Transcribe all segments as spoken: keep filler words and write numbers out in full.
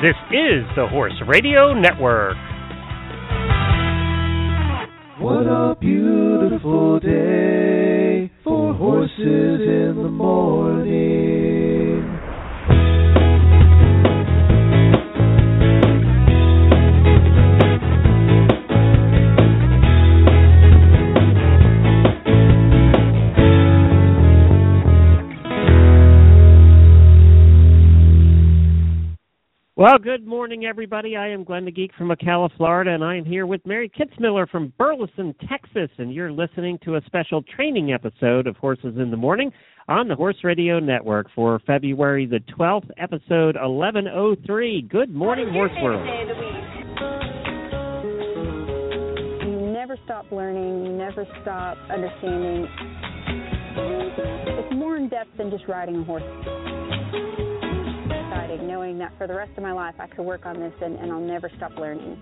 This is the Horse Radio Network. What a beautiful day for horses in the morning. Well, good morning, everybody. I am Glenn the Geek from Ocala, Florida, and I am here with Mary Kitzmiller from Burleson, Texas, and you're listening to a special training episode of Horses in the Morning on the Horse Radio Network for February the twelfth, episode eleven oh three. Good morning, Horse World. You never stop learning. You never stop understanding. It's more in depth than just riding a horse. Knowing that for the rest of my life I could work on this and, and I'll never stop learning.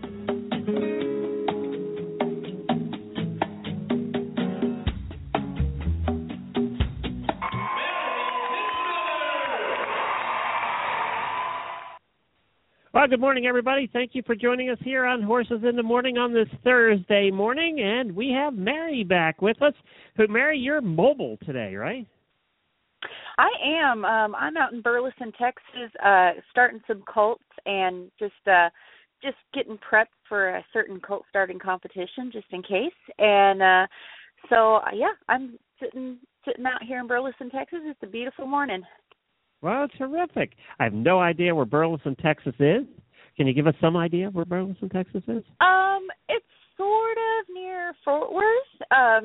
Well, good morning, everybody. Thank you for joining us here on Horses in the Morning on this Thursday morning, and we have Mary back with us. But Mary, you're mobile today, right? I am. Um, I'm out in Burleson, Texas, uh, starting some colts and just uh, just getting prepped for a certain colt starting competition, just in case. And uh, so, uh, yeah, I'm sitting sitting out here in Burleson, Texas. It's a beautiful morning. Well, terrific. I have no idea where Burleson, Texas is. Can you give us some idea where Burleson, Texas is? Um, it's sort of near Fort Worth. Um,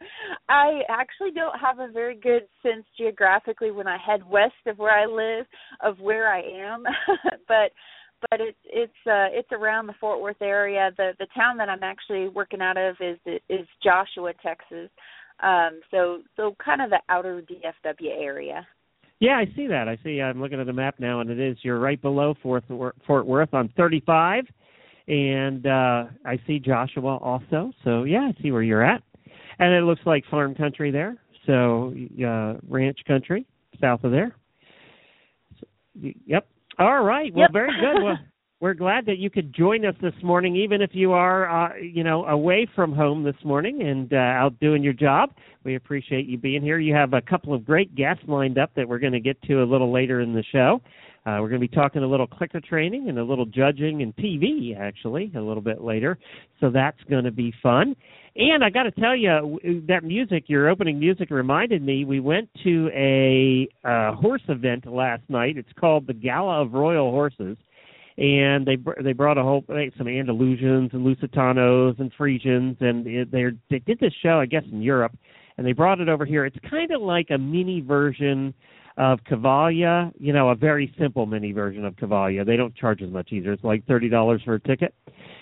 I actually don't have a very good sense geographically when I head west of where I live of where I am, but but it's it's uh, it's around the Fort Worth area. The the town that I'm actually working out of is is Joshua, Texas. Um, so so kind of the outer D F W area. Yeah, I see that. I see. I'm looking at the map now, and it is. You're right below Fort Fort Worth on thirty-five. And uh, I see Joshua also. So, yeah, I see where you're at. And it looks like farm country there. So, uh, ranch country south of there. So, yep. All right. Well, yep. Very good. Well, we're glad that you could join us this morning, even if you are, uh, you know, away from home this morning and uh, out doing your job. We appreciate you being here. You have a couple of great guests lined up that we're going to get to a little later in the show. Uh, we're going to be talking a little clicker training and a little judging and T V, actually, a little bit later. So that's going to be fun. And I got to tell you, that music, your opening music reminded me, we went to a uh, horse event last night. It's called the Gala of Royal Horses. And they they brought a whole, some Andalusians and Lusitanos and Friesians, and they they did this show, I guess, in Europe, and they brought it over here. It's kind of like a mini version of Cavalia, you know, a very simple mini version of Cavalia. They don't charge as much either. It's like thirty dollars for a ticket.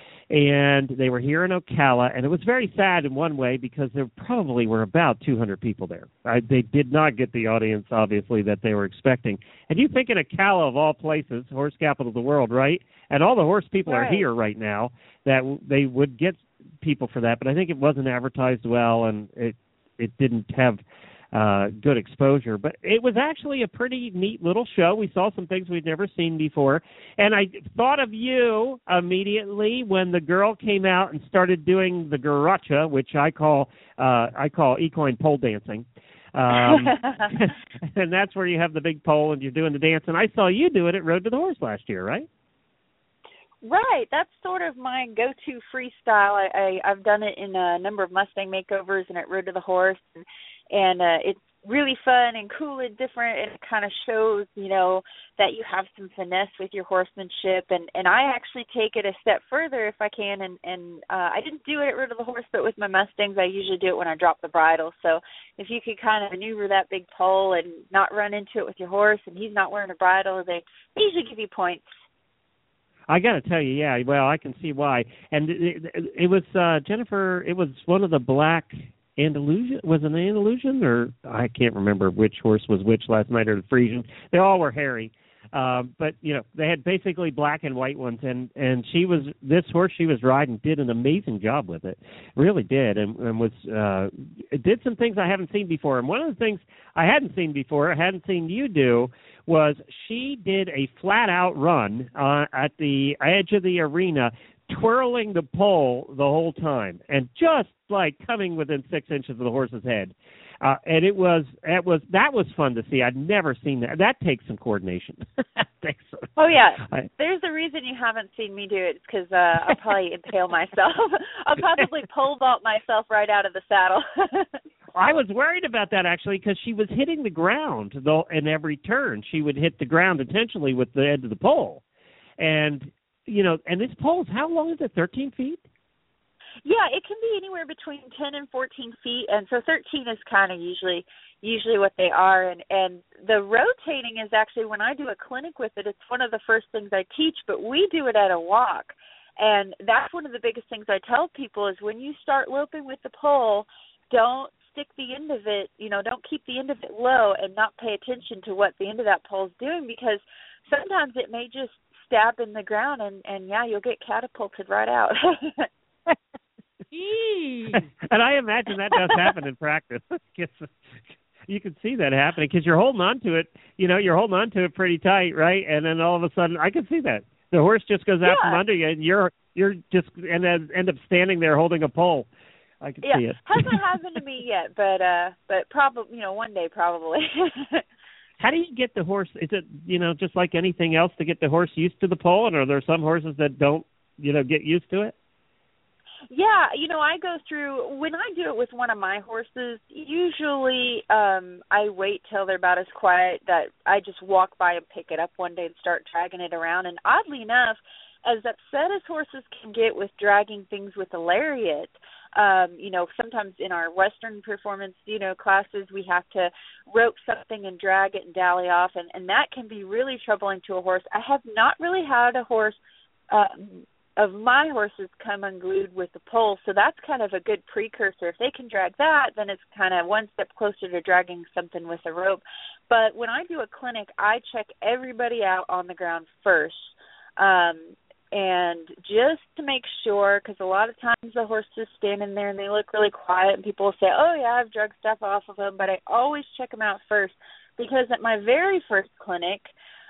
And they were here in Ocala, and it was very sad in one way because there probably were about two hundred people there. I, they did not get the audience, obviously, that they were expecting. And you think in Ocala, of all places, horse capital of the world, right? And all the horse people right. are here right now, that they would get people for that. But I think it wasn't advertised well, and it it didn't have uh, good exposure. But it was actually a pretty neat little show. We saw some things we'd never seen before. And I thought of you immediately when the girl came out and started doing the garrocha, which I call uh, I call equine pole dancing. Um, and that's where you have the big pole and you're doing the dance. And I saw you do it at Road to the Horse last year, right? Right, that's sort of my go-to freestyle. I, I, I've done it in a number of Mustang makeovers and at Road to the Horse, and, and uh, it's really fun and cool and different, and it kind of shows, you know, that you have some finesse with your horsemanship, and, and I actually take it a step further if I can, and, and uh, I didn't do it at Road to the Horse, but with my Mustangs, I usually do it when I drop the bridle, so if you could kind of maneuver that big pole and not run into it with your horse, and he's not wearing a bridle, they, they usually give you points. I got to tell you, yeah, well, I can see why. And it, it, it was, uh, Jennifer, it was one of the black Andalusian, was it an Andalusian, or I can't remember which horse was which last night, or the Friesian. They all were hairy. Um, but, you know, they had basically black and white ones, and, and she was, this horse she was riding did an amazing job with it, really did, and, and was, uh, it did some things I haven't seen before. And one of the things I hadn't seen before, I hadn't seen you do, was she did a flat-out run uh, at the edge of the arena, twirling the pole the whole time, and just, like, coming within six inches of the horse's head. Uh, and it was, it was, that was fun to see. I'd never seen that. That takes some coordination. takes some, oh, yeah. I, There's a reason you haven't seen me do it. It's because uh, I'll probably impale myself. I'll probably pole vault myself right out of the saddle. I was worried about that, actually, because she was hitting the ground though in every turn. She would hit the ground intentionally with the edge of the pole. And, you know, and this pole, how long is it, thirteen feet? Yeah, it can be anywhere between ten and fourteen feet, and so thirteen is kind of usually usually what they are. And, and the rotating is actually, when I do a clinic with it, it's one of the first things I teach, but we do it at a walk. And that's one of the biggest things I tell people is when you start loping with the pole, don't stick the end of it, you know, don't keep the end of it low and not pay attention to what the end of that pole is doing, because sometimes it may just stab in the ground, and, and yeah, you'll get catapulted right out. And I imagine that does happen in practice. You can see that happening because you're holding on to it. You know, you're holding on to it pretty tight, right? And then all of a sudden, I can see that the horse just goes out yeah. from under you, and you're you're just and then end up standing there holding a pole. I can yeah. see it. Hasn't happened to me yet, but uh, but probably, you know, one day probably. How do you get the horse? Is it, you know, just like anything else, to get the horse used to the pole, and are there some horses that don't, you know, get used to it? Yeah, you know, I go through, when I do it with one of my horses, usually um, I wait till they're about as quiet that I just walk by and pick it up one day and start dragging it around. And oddly enough, as upset as horses can get with dragging things with a lariat, um, you know, sometimes in our Western performance, you know, classes, we have to rope something and drag it and dally off, and, and that can be really troubling to a horse. I have not really had a horse um, of my horses come unglued with the pole, so that's kind of a good precursor. If they can drag that, then it's kind of one step closer to dragging something with a rope. But when I do a clinic, I check everybody out on the ground first, um, and just to make sure, because a lot of times the horse is standing there and they look really quiet, and people will say, oh, yeah, I've drug stuff off of them, but I always check them out first, because at my very first clinic,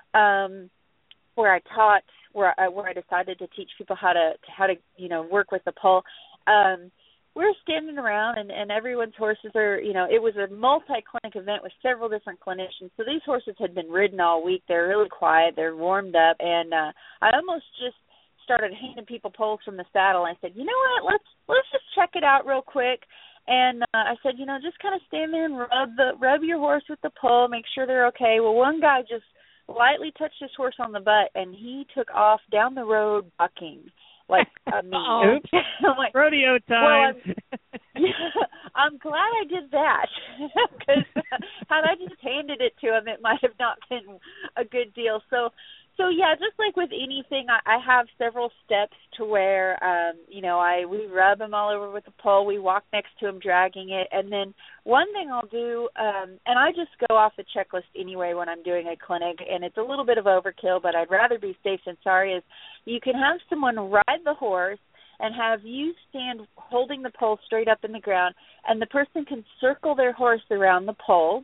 um, where I taught, where I, where I decided to teach people how to, how to, you know, work with the pole, um, we're standing around, and, and everyone's horses are, you know, it was a multi-clinic event with several different clinicians. So these horses had been ridden all week. They're really quiet. They're warmed up. And uh, I almost just started handing people poles from the saddle. I said, you know what, let's let's just check it out real quick. And uh, I said, you know, just kind of stand there and rub the rub your horse with the pole, make sure they're okay. Well, one guy just lightly touched his horse on the butt, and he took off down the road bucking like a mean. Oh, I'm like, rodeo time. Well, I'm, yeah, I'm glad I did that, because had I just handed it to him, it might have not been a good deal. So, so yeah, just like with anything, I, I have several steps to where, um, you know, I we rub him all over with the pole, we walk next to him dragging it, and then one thing I'll do, um, and I just go off the checklist anyway when I'm doing a clinic, and it's a little bit of overkill, but I'd rather be safe than sorry, is you can have someone ride the horse and have you stand holding the pole straight up in the ground, and the person can circle their horse around the pole,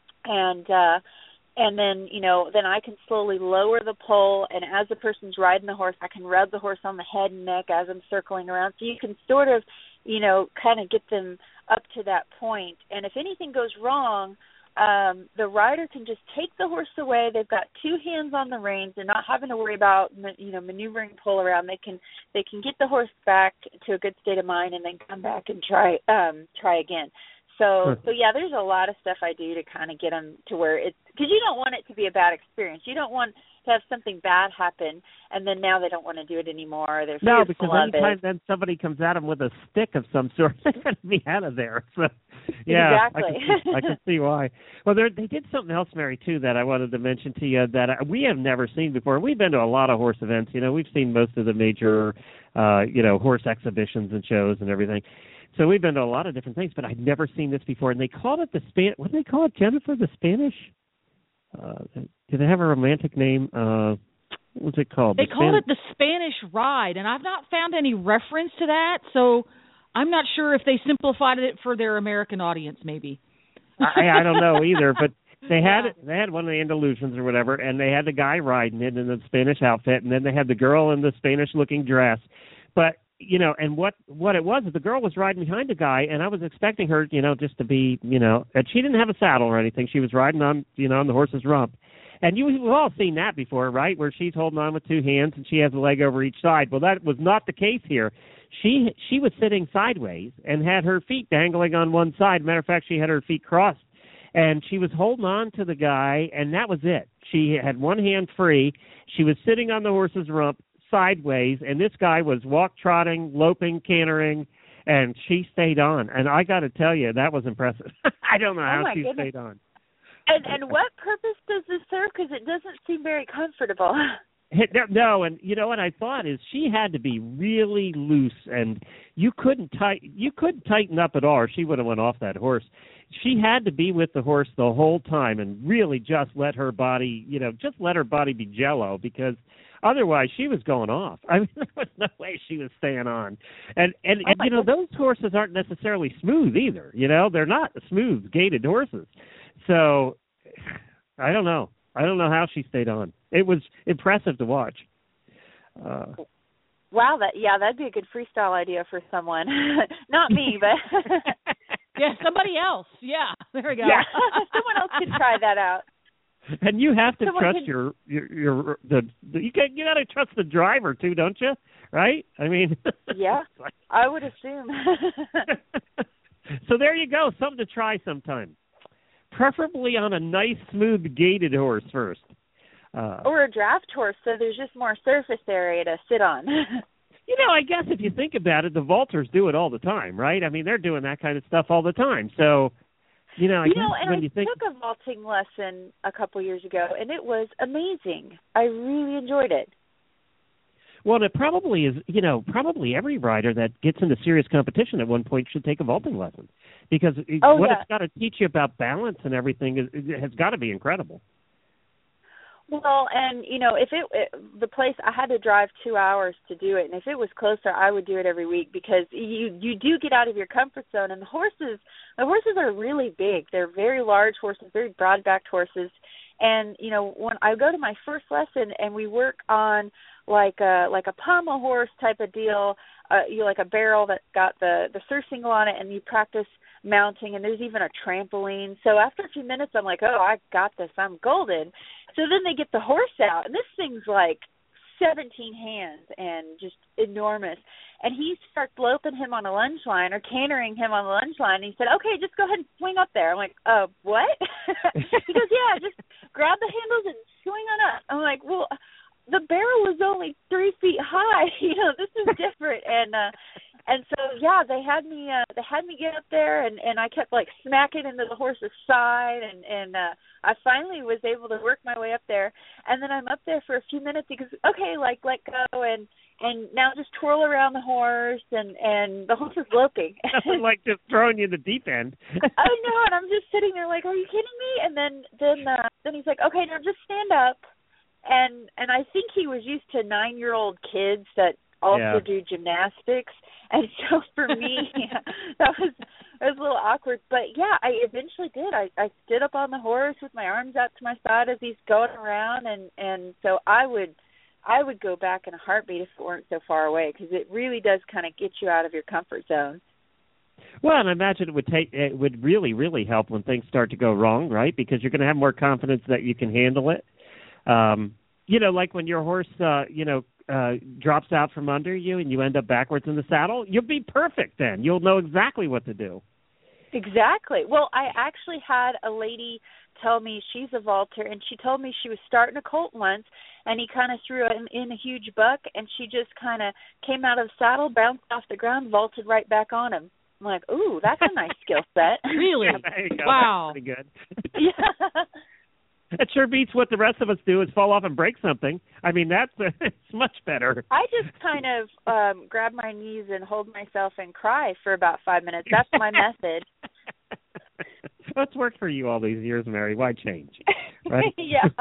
and uh, and then, you know, then I can slowly lower the pole, and as the person's riding the horse, I can rub the horse on the head and neck as I'm circling around. So you can sort of, you know, kind of get them up to that point. And if anything goes wrong, um, the rider can just take the horse away. They've got two hands on the reins. They're not having to worry about, you know, maneuvering pole around. They can they can get the horse back to a good state of mind and then come back and try um, try again. So, so yeah, there's a lot of stuff I do to kind of get them to where it's, because you don't want it to be a bad experience. You don't want to have something bad happen, and then now they don't want to do it anymore. They're no, fearful because of anytime it. then somebody comes at them with a stick of some sort, they're going to be out of there. So, yeah, exactly. I, can see, I can see why. Well, they did something else, Mary, too, that I wanted to mention to you that we have never seen before. We've been to a lot of horse events. You know, we've seen most of the major, uh, you know, horse exhibitions and shows and everything. So we've been to a lot of different things, but I'd never seen this before. And they called it the Span. What do they call it, Jennifer? The Spanish? Uh, do they have a romantic name? Uh, what was it called? They the called Span- it the Spanish Ride, and I've not found any reference to that, so I'm not sure if they simplified it for their American audience, maybe. I, I don't know either, but they had Yeah. they had one of the Andalusians or whatever, and they had the guy riding it in the Spanish outfit, and then they had the girl in the Spanish-looking dress. But you know, and what what it was, the girl was riding behind the guy, and I was expecting her, you know, just to be, you know, and she didn't have a saddle or anything. She was riding on, you know, on the horse's rump. And you, we've all seen that before, right, where she's holding on with two hands and she has a leg over each side. Well, that was not the case here. She she was sitting sideways and had her feet dangling on one side. Matter of fact, she had her feet crossed. And she was holding on to the guy, and that was it. She had one hand free. She was sitting on the horse's rump sideways, and this guy was walk-trotting, loping, cantering, and she stayed on. And I got to tell you, that was impressive. I don't know how oh she goodness. stayed on. And and what purpose does this serve? Because it doesn't seem very comfortable. No, and you know what I thought is she had to be really loose, and you couldn't tight you couldn't tighten up at all, or she would have went off that horse. She had to be with the horse the whole time and really just let her body, you know, just let her body be jello, because otherwise she was going off. I mean, there was no way she was staying on. And and, oh and you know, goodness. those horses aren't necessarily smooth either. You know, they're not smooth gaited horses. So I don't know. I don't know how she stayed on. It was impressive to watch. Uh, Wow, that yeah, that'd be a good freestyle idea for someone. Not me, but Yeah, somebody else. Yeah, there we go. yeah, someone else could try that out. And you have to Someone trust could- your your your the, the you got you got to trust the driver too, don't you? Right? I mean, Yeah, I would assume. So there you go, something to try sometime. Preferably on a nice, smooth, gaited horse first. Uh, Or a draft horse, so there's just more surface area to sit on. You know, I guess if you think about it, the vaulters do it all the time, right? I mean, they're doing that kind of stuff all the time. So, you know, I you guess know, and when I you think, took a vaulting lesson a couple years ago, and it was amazing. I really enjoyed it. well, it probably is, you know, probably every rider that gets into serious competition at one point should take a vaulting lesson, because it- Oh, what yeah. it's got to teach you about balance and everything is, it has got to be incredible. Well, and you know, if it, it the place I had to drive two hours to do it, and if it was closer, I would do it every week, because you you do get out of your comfort zone. And the horses, the horses are really big. They're very large horses, very broad-backed horses. And you know, when I go to my first lesson and we work on like a like a pommel horse type of deal, uh, you know, like a barrel that's got the the surcingle on it, and you practice mounting, and there's even a trampoline. So after a few minutes, I'm like, oh, I got this. I'm golden. So then they get the horse out, and this thing's like seventeen hands and just enormous. And he starts loping him on a lunge line or cantering him on the lunge line. And he said, okay, just go ahead and swing up there. I'm like, uh, what? He goes, yeah, just grab the handles and swing on up. I'm like, well, the barrel was only three feet high. You know, this is different. And uh, and so yeah, they had me uh, they had me get up there, and, and I kept like smacking into the horse's side, and and uh, I finally was able to work my way up there. And then I'm up there for a few minutes because okay, like let go, and and now just twirl around the horse, and and the horse is loping. Nothing like just throwing you in the deep end. I know, and I'm just sitting there like, are you kidding me? And then then uh, then he's like, okay, now just stand up. And and I think he was used to nine-year-old kids that also Yeah. do gymnastics, and so for me, that was it was a little awkward. But yeah, I eventually did. I, I stood up on the horse with my arms out to my side as he's going around, and and so I would I would go back in a heartbeat if it weren't so far away, because it really does kind of get you out of your comfort zone. Well, and I imagine it would take it would really, really help when things start to go wrong, right? Because you're going to have more confidence that you can handle it. Um, you know, like when your horse, uh, you know, uh, drops out from under you and you end up backwards in the saddle, you'll be perfect then. You'll know exactly what to do. Exactly. Well, I actually had a lady tell me she's a vaulter, and she told me she was starting a colt once, and he kind of threw in, in a huge buck, and she just kind of came out of the saddle, bounced off the ground, vaulted right back on him. I'm like, ooh, that's a nice skill set. Really? Yeah, there you go. Wow. That's pretty good. Yeah. It sure beats what the rest of us do, is fall off and break something. I mean, that's it's much better. I just kind of um, grab my knees and hold myself and cry for about five minutes. That's my method. What's worked for you all these years, Mary? Why change? right? Yeah.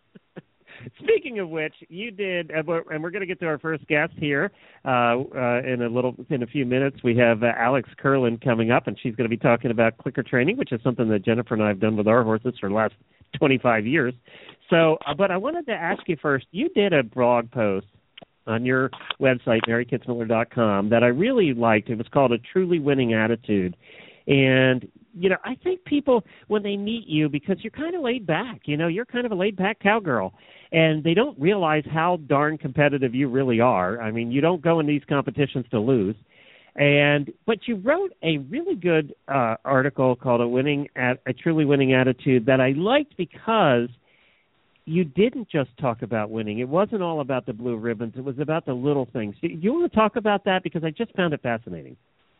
Speaking of which, you did, and we're, and we're going to get to our first guest here uh, uh, in a little, in a few minutes. We have uh, Alex Curlin coming up, and she's going to be talking about clicker training, which is something that Jennifer and I have done with our horses for the last twenty-five years. So, uh, but I wanted to ask you first. You did a blog post on your website, Mary Kitzmiller dot com, that I really liked. It was called A Truly Winning Attitude, and you know, I think people, when they meet you, because you're kind of laid back, you know, you're kind of a laid back cowgirl, and they don't realize how darn competitive you really are. I mean, you don't go in these competitions to lose. And but you wrote a really good uh, article called "A Winning at a Truly Winning Attitude" that I liked because you didn't just talk about winning. It wasn't all about the blue ribbons. It was about the little things. Do you want to talk about that? Because I just found it fascinating.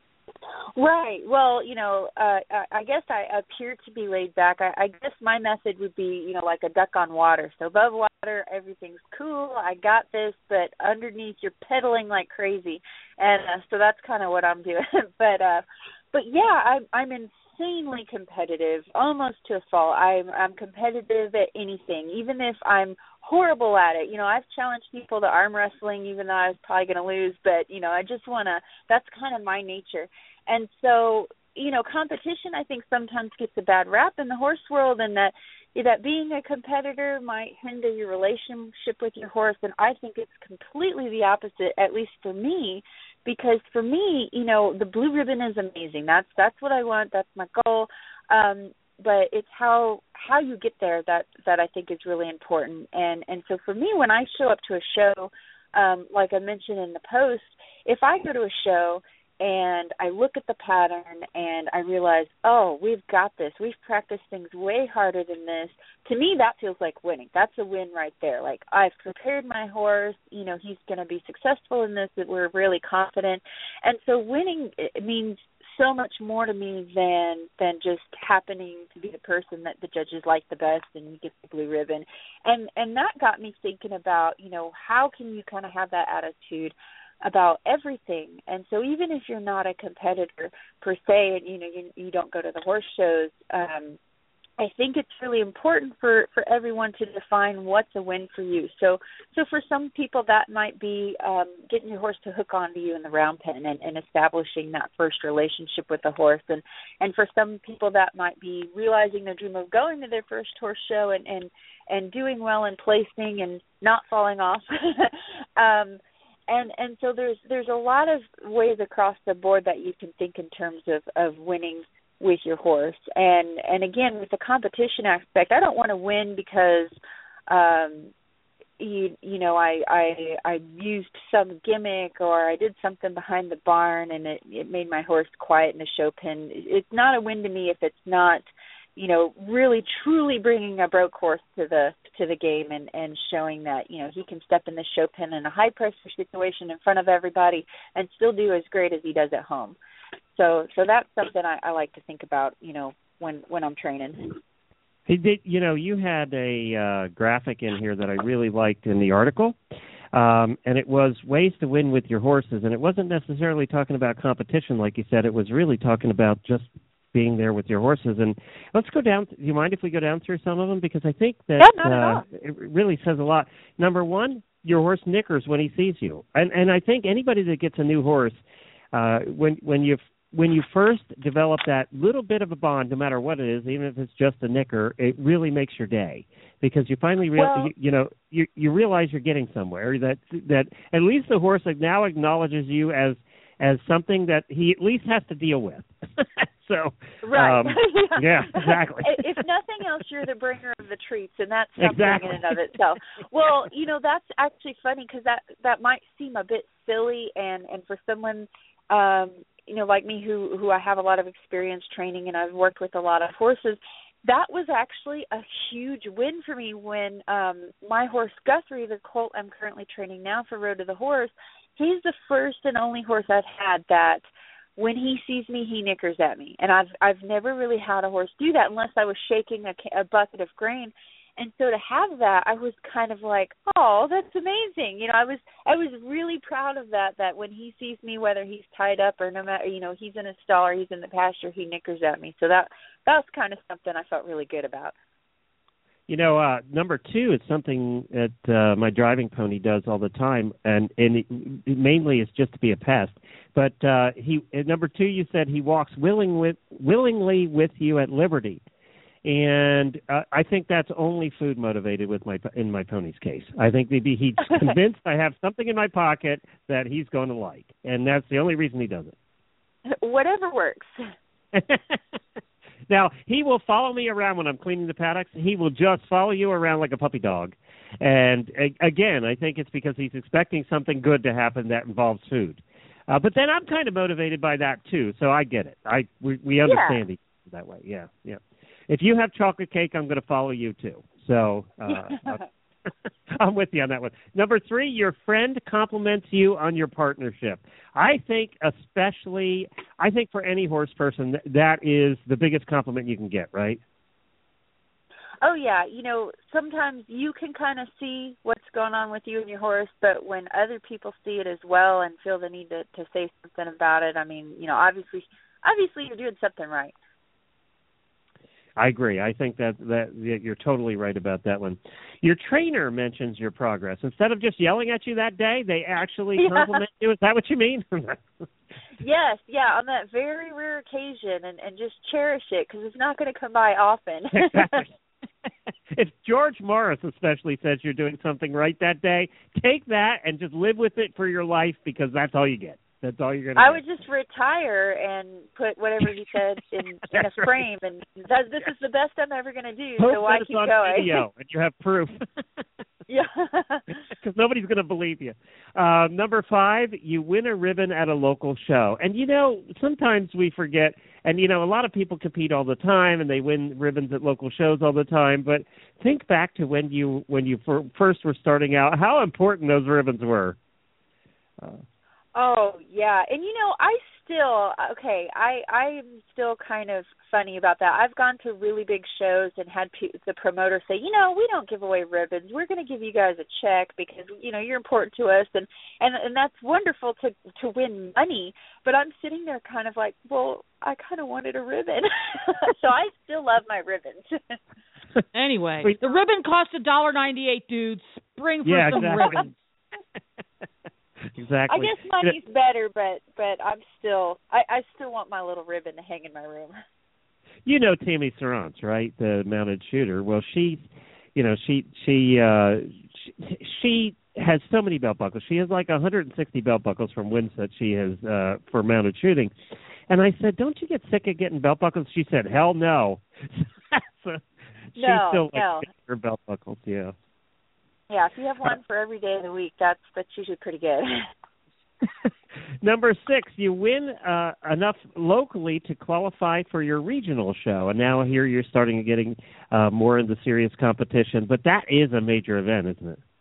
Right. Well, you know, uh, I guess I appear to be laid back. I, I guess my message would be, you know, like a duck on water. So above water, everything's cool. I got this, but underneath, you're pedaling like crazy, and uh, so that's kind of what I'm doing. but, uh, but yeah, I'm, I'm insanely competitive, almost to a fault. I'm, I'm competitive at anything, even if I'm horrible at it. You know, I've challenged people to arm wrestling, even though I was probably going to lose. But you know, I just want to. That's kind of my nature. And so, you know, competition, I think, sometimes gets a bad rap in the horse world, and that that being a competitor might hinder your relationship with your horse. And I think it's completely the opposite, at least for me, because for me, you know, the blue ribbon is amazing. That's that's what I want. That's my goal. Um, but it's how how you get there that that I think is really important. And and so for me, when I show up to a show, um, like I mentioned in the post, if I go to a show and I look at the pattern and I realize, oh, we've got this. We've practiced things way harder than this. To me, that feels like winning. That's a win right there. Like, I've prepared my horse. You know, he's going to be successful in this. That we're really confident. And so winning, it means so much more to me than than just happening to be the person that the judges like the best and you get the blue ribbon. And and that got me thinking about, you know, how can you kind of have that attitude about everything. And so even if you're not a competitor per se, and you know you, you don't go to the horse shows, um, I think it's really important for, for everyone to define what's a win for you. So so for some people that might be um, getting your horse to hook onto you in the round pen and, and establishing that first relationship with the horse. And, and for some people that might be realizing their dream of going to their first horse show and, and, and doing well in placing and not falling off. um, And and so there's there's a lot of ways across the board that you can think in terms of, of winning with your horse. And and again, with the competition aspect, I don't want to win because um, you you know I, I I used some gimmick or I did something behind the barn and it, it made my horse quiet in the show pen. It's not a win to me if it's not, you know, really truly bringing a broke horse to the to the game and, and showing that, you know, he can step in the show pen in a high pressure situation in front of everybody and still do as great as he does at home. So so that's something I, I like to think about, you know, when, when I'm training. Hey, did, you know, you had a uh, graphic in here that I really liked in the article, um, and it was ways to win with your horses, and it wasn't necessarily talking about competition like you said. It was really talking about just being there with your horses. And let's go down. Do you mind if we go down through some of them? Because I think that yeah, not at all. Uh, it really says a lot. Number one, your horse nickers when he sees you. And and I think anybody that gets a new horse, uh, when when you when you first develop that little bit of a bond, no matter what it is, even if it's just a nicker, it really makes your day. Because you finally real well, you, you know you you realize you're getting somewhere. That that at least the horse now acknowledges you as as something that he at least has to deal with. So, right. Um, yeah, exactly. If nothing else, you're the bringer of the treats, and that's something exactly. in and of itself. Well, you know, that's actually funny because that, that might seem a bit silly, and, and for someone, um, you know, like me who, who I have a lot of experience training and I've worked with a lot of horses, that was actually a huge win for me when um, my horse Guthrie, the colt I'm currently training now for Road to the Horse, he's the first and only horse I've had that when he sees me, he nickers at me. And I've I've never really had a horse do that unless I was shaking a, a bucket of grain. And so to have that, I was kind of like, oh, that's amazing. You know, I was I was really proud of that, that when he sees me, whether he's tied up or no matter, you know, he's in a stall or he's in the pasture, he nickers at me. So that, that was kind of something I felt really good about. You know, uh, number two is something that uh, my driving pony does all the time, and and it, it mainly is just to be a pest. But uh, he at number two, you said he walks willing with, willingly with you at liberty, and uh, I think that's only food motivated with my in my pony's case. I think maybe he's convinced I have something in my pocket that he's going to like, and that's the only reason he does it. Whatever works. Now, he will follow me around when I'm cleaning the paddocks. He will just follow you around like a puppy dog. And, a- again, I think it's because he's expecting something good to happen that involves food. Uh, but then I'm kind of motivated by that, too, so I get it. I We, we understand yeah. each other that way. Yeah, yeah. If you have chocolate cake, I'm going to follow you, too. So uh, I'm with you on that one. Number three, your friend compliments you on your partnership. I think especially, I think for any horse person, that is the biggest compliment you can get, right? Oh, yeah. You know, sometimes you can kind of see what's going on with you and your horse, but when other people see it as well and feel the need to, to say something about it, I mean, you know, obviously, obviously you're doing something right. I agree. I think that, that that you're totally right about that one. Your trainer mentions your progress. Instead of just yelling at you that day, they actually yeah. compliment you. Is that what you mean? Yes, yeah, on that very rare occasion, and, and just cherish it because it's not going to come by often. Exactly. If George Morris especially says you're doing something right that day, take that and just live with it for your life because that's all you get. That's all you're going to I get. would just retire and put whatever he said in, in a frame, right. and that, this is the best I'm ever going to do, Hope so why it's keep on going? Video and you have proof. Yeah. Because nobody's going to believe you. Uh, number five, you win a ribbon at a local show. And, you know, sometimes we forget, and, you know, a lot of people compete all the time and they win ribbons at local shows all the time, but think back to when you when you for, first were starting out, how important those ribbons were. Uh, Oh, yeah. And, you know, I still, okay, I, I'm still kind of funny about that. I've gone to really big shows and had pe- the promoter say, you know, we don't give away ribbons. We're going to give you guys a check because, you know, you're important to us. And, and, and that's wonderful to, to win money. But I'm sitting there kind of like, well, I kind of wanted a ribbon. So I still love my ribbons. Anyway, the ribbon costs a dollar ninety-eight, dude. Spring for yeah, some exactly. ribbons. Exactly. I guess money's better, but but I'm still I, I still want my little ribbon to hang in my room. You know Tammy Serrance, right? The mounted shooter. Well, she, you know, she she uh, she, she has so many belt buckles. She has like one hundred sixty belt buckles from wins that she has uh, for mounted shooting. And I said, "Don't you get sick of getting belt buckles?" She said, "Hell no." So she no, still likes no. her belt buckles. Yeah. Yeah, if you have one for every day of the week, that's that's usually pretty good. Number six, you win uh, enough locally to qualify for your regional show, and now here you're starting getting uh, more into serious competition. But that is a major event, isn't it?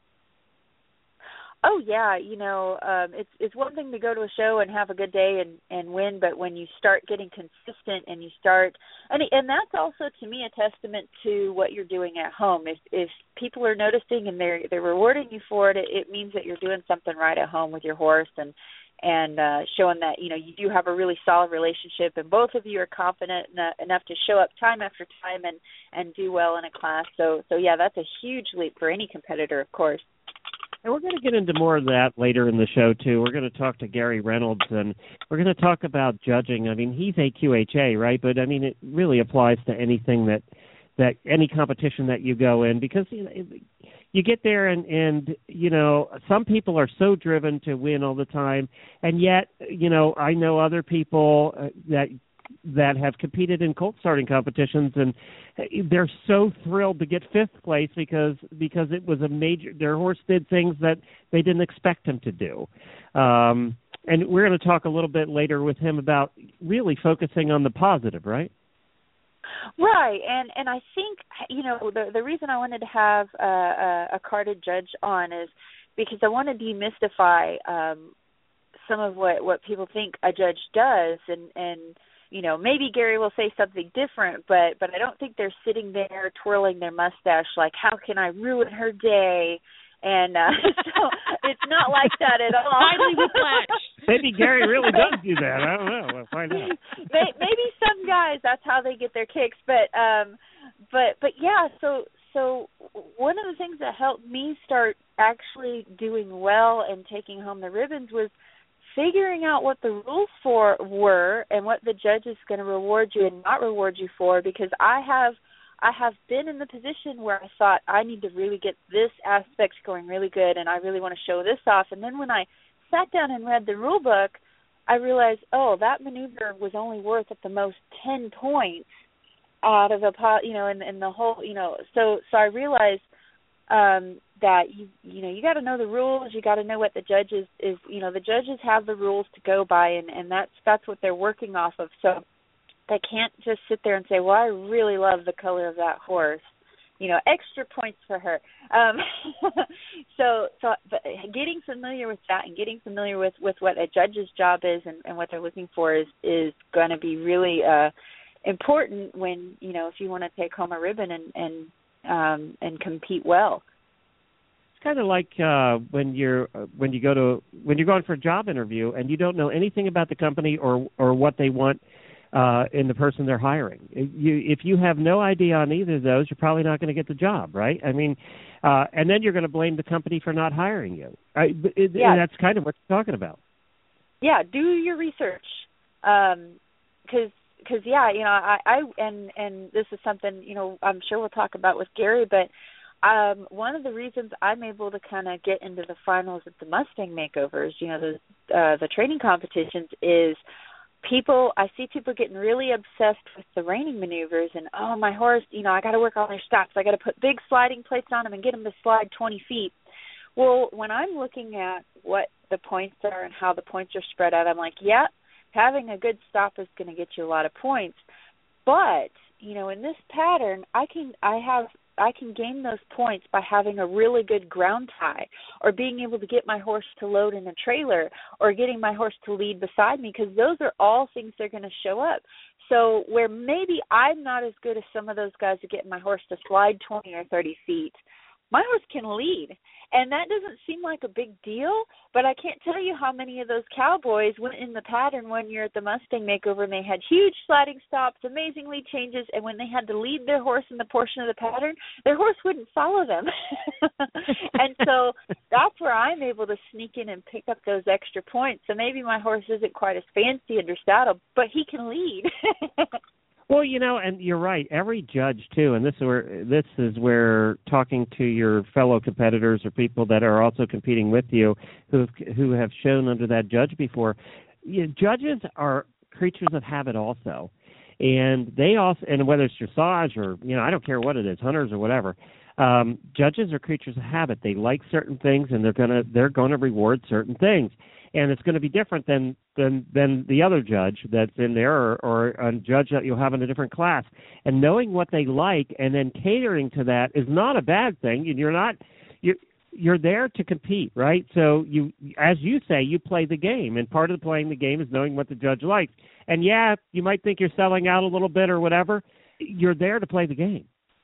Oh yeah, you know, um, it's it's one thing to go to a show and have a good day and, and win, but when you start getting consistent and you start, and and that's also to me a testament to what you're doing at home. If if people are noticing and they're they're rewarding you for it, it, it means that you're doing something right at home with your horse and and uh, showing that you know you do have a really solid relationship and both of you are confident enough, enough to show up time after time and and do well in a class. So so yeah, that's a huge leap for any competitor, of course. And we're going to get into more of that later in the show, too. We're going to talk to Gary Reynolds, and we're going to talk about judging. I mean, he's A Q H A, right? But, I mean, it really applies to anything that, that any competition that you go in because, you know, you get there and, and, you know, some people are so driven to win all the time, and yet, you know, I know other people uh, that that have competed in colt starting competitions, and they're so thrilled to get fifth place because because it was a major. Their horse did things that they didn't expect him to do, um, and we're going to talk a little bit later with him about really focusing on the positive, right? Right, and and I think you know the the reason I wanted to have a, a, a carded judge on is because I want to demystify um, some of what, what people think a judge does, and and. You know, maybe Gary will say something different, but but I don't think they're sitting there twirling their mustache like, how can I ruin her day? And uh, so it's not like that at all. Finally whiplash. Maybe Gary really does do that. I don't know. We'll find out. Maybe some guys, that's how they get their kicks. But um, but but yeah. So so one of the things that helped me start actually doing well and taking home the ribbons was figuring out what the rules for were and what the judge is going to reward you and not reward you for, because I have I have been in the position where I thought I need to really get this aspect going really good and I really want to show this off. And then when I sat down and read the rule book, I realized, oh, that maneuver was only worth at the most ten points out of a pot, you know, and, and the whole, you know, so so I realized um, that you you know you got to know the rules, you got to know what the judges is, you know, the judges have the rules to go by, and, and that's that's what they're working off of. So they can't just sit there and say, well, I really love the color of that horse, you know, extra points for her. Um, so so but getting familiar with that and getting familiar with, with what a judge's job is and, and what they're looking for is, is going to be really uh, important when, you know, if you want to take home a ribbon and and, um, and compete well. It's kind of like uh, when you're uh, when you go to when you're going for a job interview and you don't know anything about the company or or what they want Uh, in the person they're hiring. You, if you have no idea on either of those, you're probably not going to get the job, right? I mean, uh, and then you're going to blame the company for not hiring you. I, it, yeah. That's kind of what you're talking about. Yeah, do your research. Um, cause, cause yeah, you know, I, I, and, and this is something, you know, I'm sure we'll talk about with Gary, but um, one of the reasons I'm able to kind of get into the finals at the Mustang Makeovers, you know, the, uh, the training competitions is people, I see people getting really obsessed with the reining maneuvers and, oh, my horse, you know, I got to work on their stops. I got to put big sliding plates on them and get them to slide twenty feet. Well, when I'm looking at what the points are and how the points are spread out, I'm like, yeah, having a good stop is going to get you a lot of points. But, you know, in this pattern, I can, I have, I can gain those points by having a really good ground tie or being able to get my horse to load in a trailer or getting my horse to lead beside me, because those are all things that are going to show up. So where maybe I'm not as good as some of those guys at getting my horse to slide twenty or thirty feet, my horse can lead. And that doesn't seem like a big deal, but I can't tell you how many of those cowboys went in the pattern one year at the Mustang Makeover, and they had huge sliding stops, amazing lead changes, and when they had to lead their horse in the portion of the pattern, their horse wouldn't follow them. And so that's where I'm able to sneak in and pick up those extra points. So maybe my horse isn't quite as fancy under saddle, but he can lead. Well, you know, and you're right. Every judge too, and this is where this is where talking to your fellow competitors or people that are also competing with you, who who have shown under that judge before. You know, judges are creatures of habit also, and they also, and whether it's dressage or you know, I don't care what it is, hunters or whatever. Um, judges are creatures of habit. They like certain things, and they're gonna they're going to reward certain things. And it's going to be different than, than than the other judge that's in there or, or a judge that you'll have in a different class. And knowing what they like and then catering to that is not a bad thing. And you're not you're, you're there to compete, right? So you, as you say, you play the game. And part of playing the game is knowing what the judge likes. And, yeah, you might think you're selling out a little bit or whatever. You're there to play the game.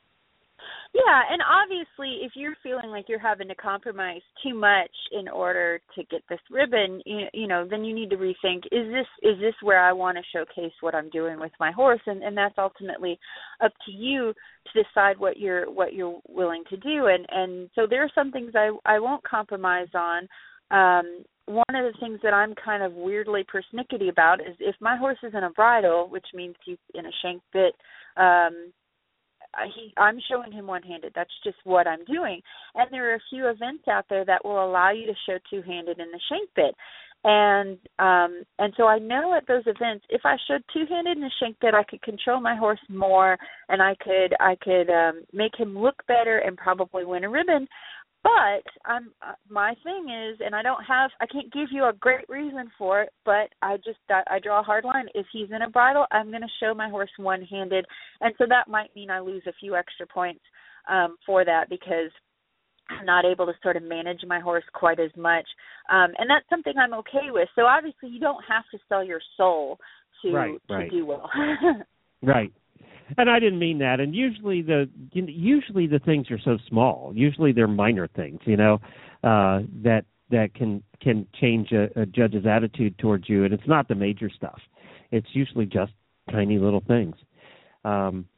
Yeah, and obviously if you're feeling like you're having to compromise too much in order to get this ribbon, you, you know, then you need to rethink, is this is this where I want to showcase what I'm doing with my horse? And, and that's ultimately up to you to decide what you're what you're willing to do. And, and so there are some things I, I won't compromise on. Um, one of the things that I'm kind of weirdly persnickety about is if my horse is in a bridle, which means he's in a shank bit, um, He, I'm showing him one-handed. That's just what I'm doing. And there are a few events out there that will allow you to show two-handed in the shank bit. And um, and so I know at those events, if I showed two-handed in the shank bit, I could control my horse more, and I could I could um, make him look better and probably win a ribbon. But I'm, my thing is, and I don't have, I can't give you a great reason for it, but I just, I, I draw a hard line. If he's in a bridle, I'm going to show my horse one-handed. And so that might mean I lose a few extra points um, for that because I'm not able to sort of manage my horse quite as much. Um, and that's something I'm okay with. So obviously you don't have to sell your soul to, right, to right. do well. Right. And I didn't mean that. And usually the usually the things are so small. Usually they're minor things, you know, uh, that that can can change a, a judge's attitude towards you. And it's not the major stuff. It's usually just tiny little things. Um,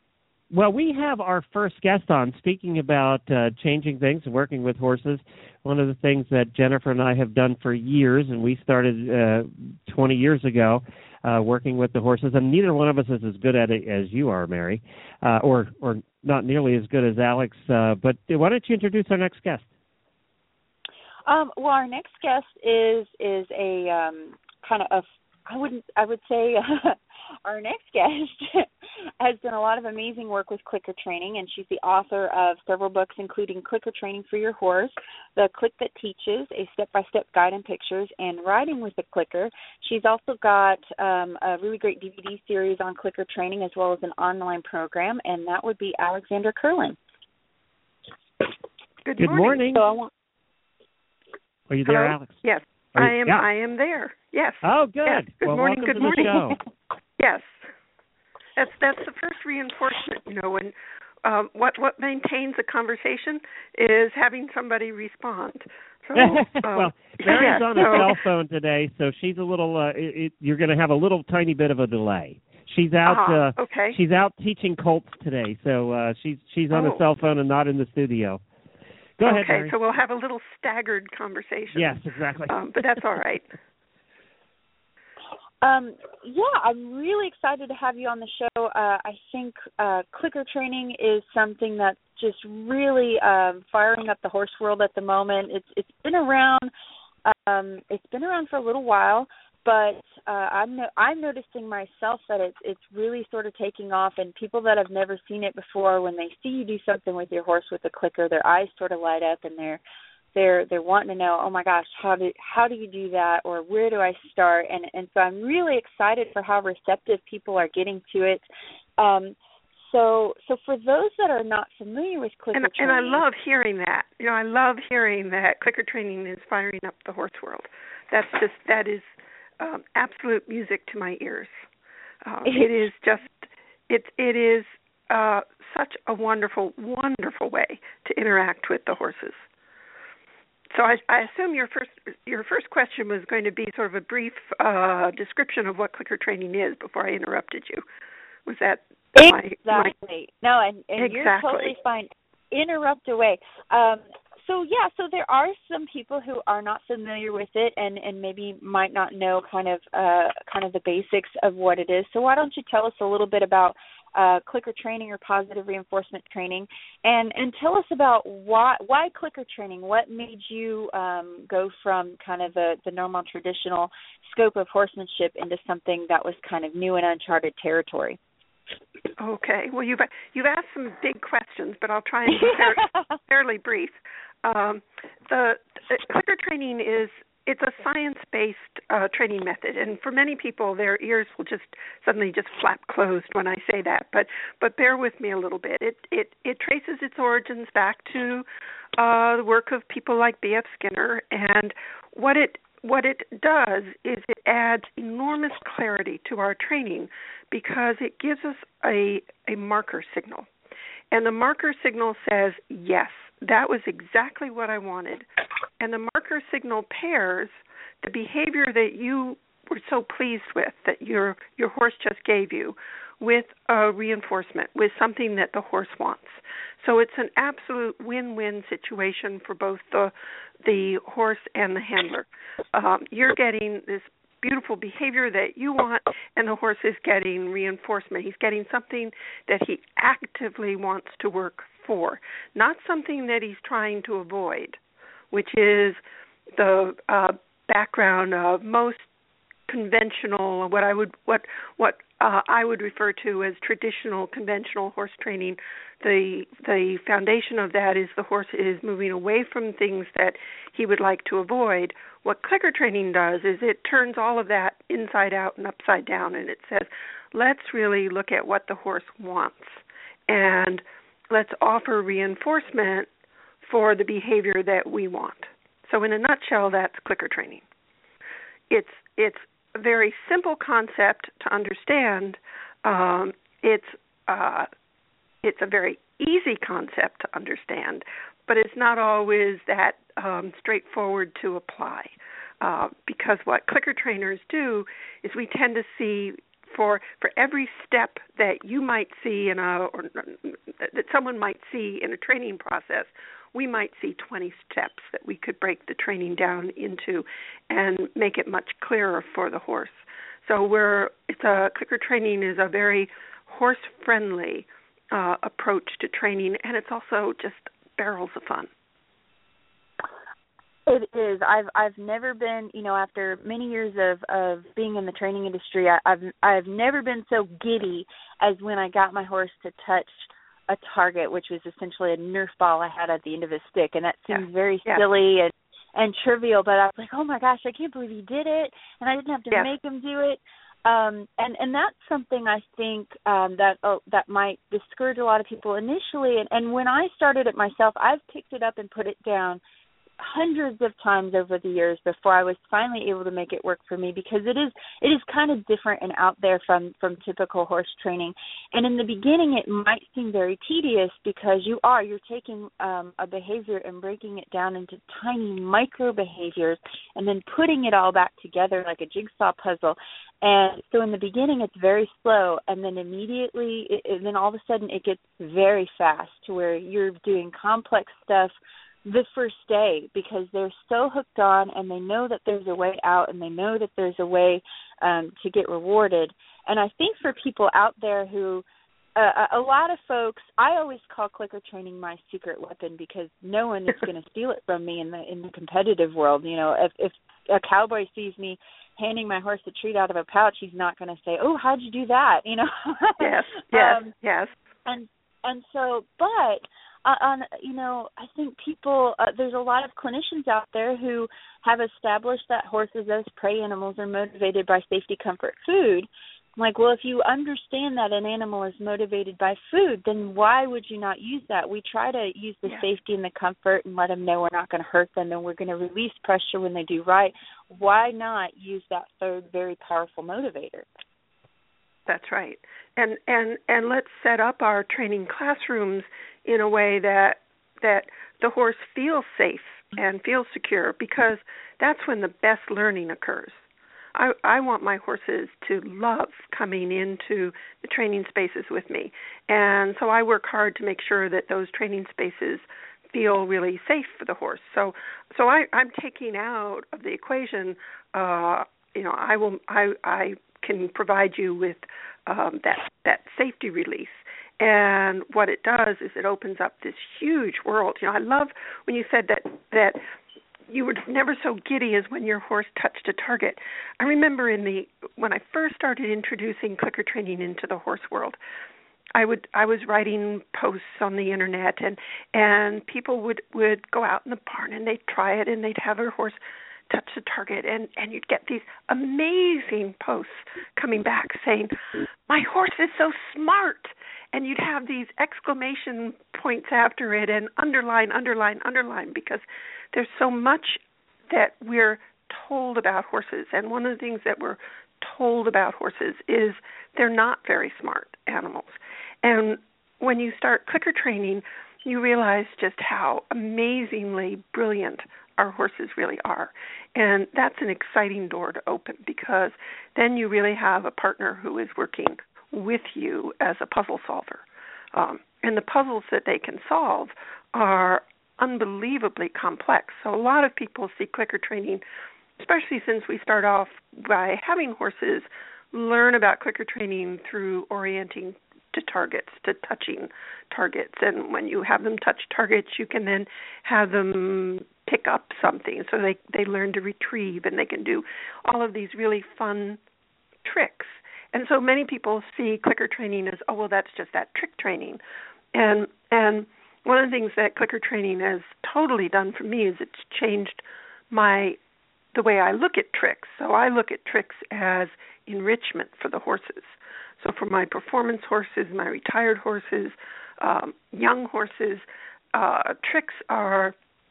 Well, we have our first guest on speaking about uh, changing things and working with horses. One of the things that Jennifer and I have done for years, and we started uh, twenty years ago, uh, working with the horses, and neither one of us is as good at it as you are, Mary, uh, or or not nearly as good as Alex. Uh, but why don't you introduce our next guest? Um, well, our next guest is is a um, kind of a I wouldn't I would say our next guest has done a lot of amazing work with clicker training, and she's the author of several books, including Clicker Training for Your Horse, The Click That Teaches, a step-by-step guide and pictures, and Riding with a Clicker. She's also got um, a really great D V D series on clicker training as well as an online program, and that would be Alexandra Curlin. Good, Good morning. morning. So I want Are you there, Hello? Alex? Yes, Are you- I am. yeah. I am there. Yes. Oh, good. Yes. Good well, morning. welcome Good to morning. the show. Yes. That's that's the first reinforcement. You know, when um, what what maintains a conversation is having somebody respond. So, um, well, Mary's yeah, on a so, cell phone today, so she's a little. Uh, it, it, you're going to have a little tiny bit of a delay. She's out. uh-huh, Uh, okay. She's out teaching colts today, so uh, she's she's on Oh. a cell phone and not in the studio. Go ahead, Okay, Mary. so we'll have a little staggered conversation. Yes, exactly. Um, but that's all right. Um, yeah, I'm really excited to have you on the show. Uh, I think uh, clicker training is something that's just really um, firing up the horse world at the moment. It's it's been around. Um, it's been around for a little while, but uh, I'm no, I'm noticing myself that it's it's really sort of taking off. And people that have never seen it before, when they see you do something with your horse with a clicker, their eyes sort of light up, and they're They're they're wanting to know, oh my gosh, how do how do you do that, or where do I start? And and so I'm really excited for how receptive people are getting to it. Um, so so for those that are not familiar with clicker And, training, and I love hearing that. You know, I love hearing that clicker training is firing up the horse world. That's just that is um, absolute music to my ears. Um, it is just it it is uh, such a wonderful wonderful way to interact with the horses. So I, I assume your first your first question was going to be sort of a brief uh, description of what clicker training is before I interrupted you. Was that exactly? My, my... No, and, and exactly. you're totally fine. Interrupt away. Um, so yeah, so there are some people who are not familiar with it, and, and maybe might not know kind of uh, kind of the basics of what it is. So why don't you tell us a little bit about Uh, clicker training or positive reinforcement training, and and tell us about why why clicker training. What made you um, go from kind of the, the normal traditional scope of horsemanship into something that was kind of new and uncharted territory? Okay, well you've you've asked some big questions, but I'll try and be fair, fairly brief. Um, the, the clicker training is It's a science-based uh, training method, and for many people, their ears will just suddenly just flap closed when I say that. But but bear with me a little bit. It it it traces its origins back to uh, the work of people like B F Skinner, and what it what it does is it adds enormous clarity to our training because it gives us a a marker signal, and the marker signal says yes. That was exactly what I wanted. And the marker signal pairs the behavior that you were so pleased with, that your your horse just gave you, with a reinforcement, with something that the horse wants. So it's an absolute win-win situation for both the the horse and the handler. Um, you're getting this beautiful behavior that you want, and the horse is getting reinforcement. He's getting something that he actively wants to work for, not something that he's trying to avoid, which is the uh, background of most conventional, what I would what what uh, I would refer to as traditional conventional horse training. The the foundation of that is the horse is moving away from things that he would like to avoid. What clicker training does is it turns all of that inside out and upside down, and it says, let's really look at what the horse wants, and let's offer reinforcement for the behavior that we want. So in a nutshell, that's clicker training. It's it's a very simple concept to understand. Um, it's uh, it's a very easy concept to understand, but it's not always that um, straightforward to apply. Uh, because what clicker trainers do is we tend to see for for every step that you might see in a or that someone might see in a training process, we might see twenty steps that we could break the training down into and make it much clearer for the horse. So we're it's a clicker training is a very horse friendly uh, approach to training, and it's also just barrels of fun. It is. I've I've never been, you know, after many years of, of being in the training industry, I, I've I've never been so giddy as when I got my horse to touch a target, which was essentially a Nerf ball I had at the end of a stick, and that seems yeah. very yeah. silly and and trivial, but I was like, oh my gosh, I can't believe he did it, and I didn't have to yeah. make him do it. Um, and, and that's something I think um, that uh, that might discourage a lot of people initially. And, and when I started it myself, I've picked it up and put it down hundreds of times over the years before I was finally able to make it work for me, because it is it is kind of different and out there from, from typical horse training. And in the beginning, it might seem very tedious because you are you're taking um, a behavior and breaking it down into tiny micro behaviors and then putting it all back together like a jigsaw puzzle. And so in the beginning, it's very slow, and then immediately, it, and then all of a sudden, it gets very fast to where you're doing complex stuff the first day because they're so hooked on, and they know that there's a way out, and they know that there's a way um, to get rewarded. And I think for people out there who, uh, a lot of folks, I always call clicker training my secret weapon because no one is going to steal it from me in the in the competitive world. You know, if, if a cowboy sees me handing my horse a treat out of a pouch, he's not going to say, "Oh, how'd you do that?" You know. Yes. Yes. um, yes. And and so, but. Uh, on, you know, I think people, uh, there's a lot of clinicians out there who have established that horses as prey animals are motivated by safety, comfort, food. I'm like, well, if you understand that an animal is motivated by food, then why would you not use that? We try to use the yeah. safety and the comfort and let them know we're not going to hurt them and we're going to release pressure when they do right. Why not use that third very powerful motivator? That's right. And and and let's set up our training classrooms in a way that that the horse feels safe and feels secure, because that's when the best learning occurs. I, I want my horses to love coming into the training spaces with me. And so I work hard to make sure that those training spaces feel really safe for the horse. So so I, I'm taking out of the equation, uh, you know, I will I I can provide you with um, that that safety release. And what it does is it opens up this huge world. You know, I love when you said that that you were never so giddy as when your horse touched a target. I remember in the when I first started introducing clicker training into the horse world, I would I was writing posts on the internet, and and people would, would go out in the barn and they'd try it and they'd have their horse touch the target, and, and you'd get these amazing posts coming back saying, "My horse is so smart." And you'd have these exclamation points after it and underline, underline, underline, because there's so much that we're told about horses. And one of the things that we're told about horses is they're not very smart animals. And when you start clicker training, you realize just how amazingly brilliant our horses really are. And that's an exciting door to open, because then you really have a partner who is working with you as a puzzle solver. Um, and the puzzles that they can solve are unbelievably complex. So a lot of people see clicker training, especially since we start off by having horses learn about clicker training through orienting to targets, to touching targets. And when you have them touch targets, you can then have them pick up something. So they, they learn to retrieve, and they can do all of these really fun tricks. And so many people see clicker training as, oh, well, that's just that trick training. And and one of the things that clicker training has totally done for me is it's changed my the way I look at tricks. So I look at tricks as enrichment for the horses. So for my performance horses, my retired horses, um, young horses, uh, tricks are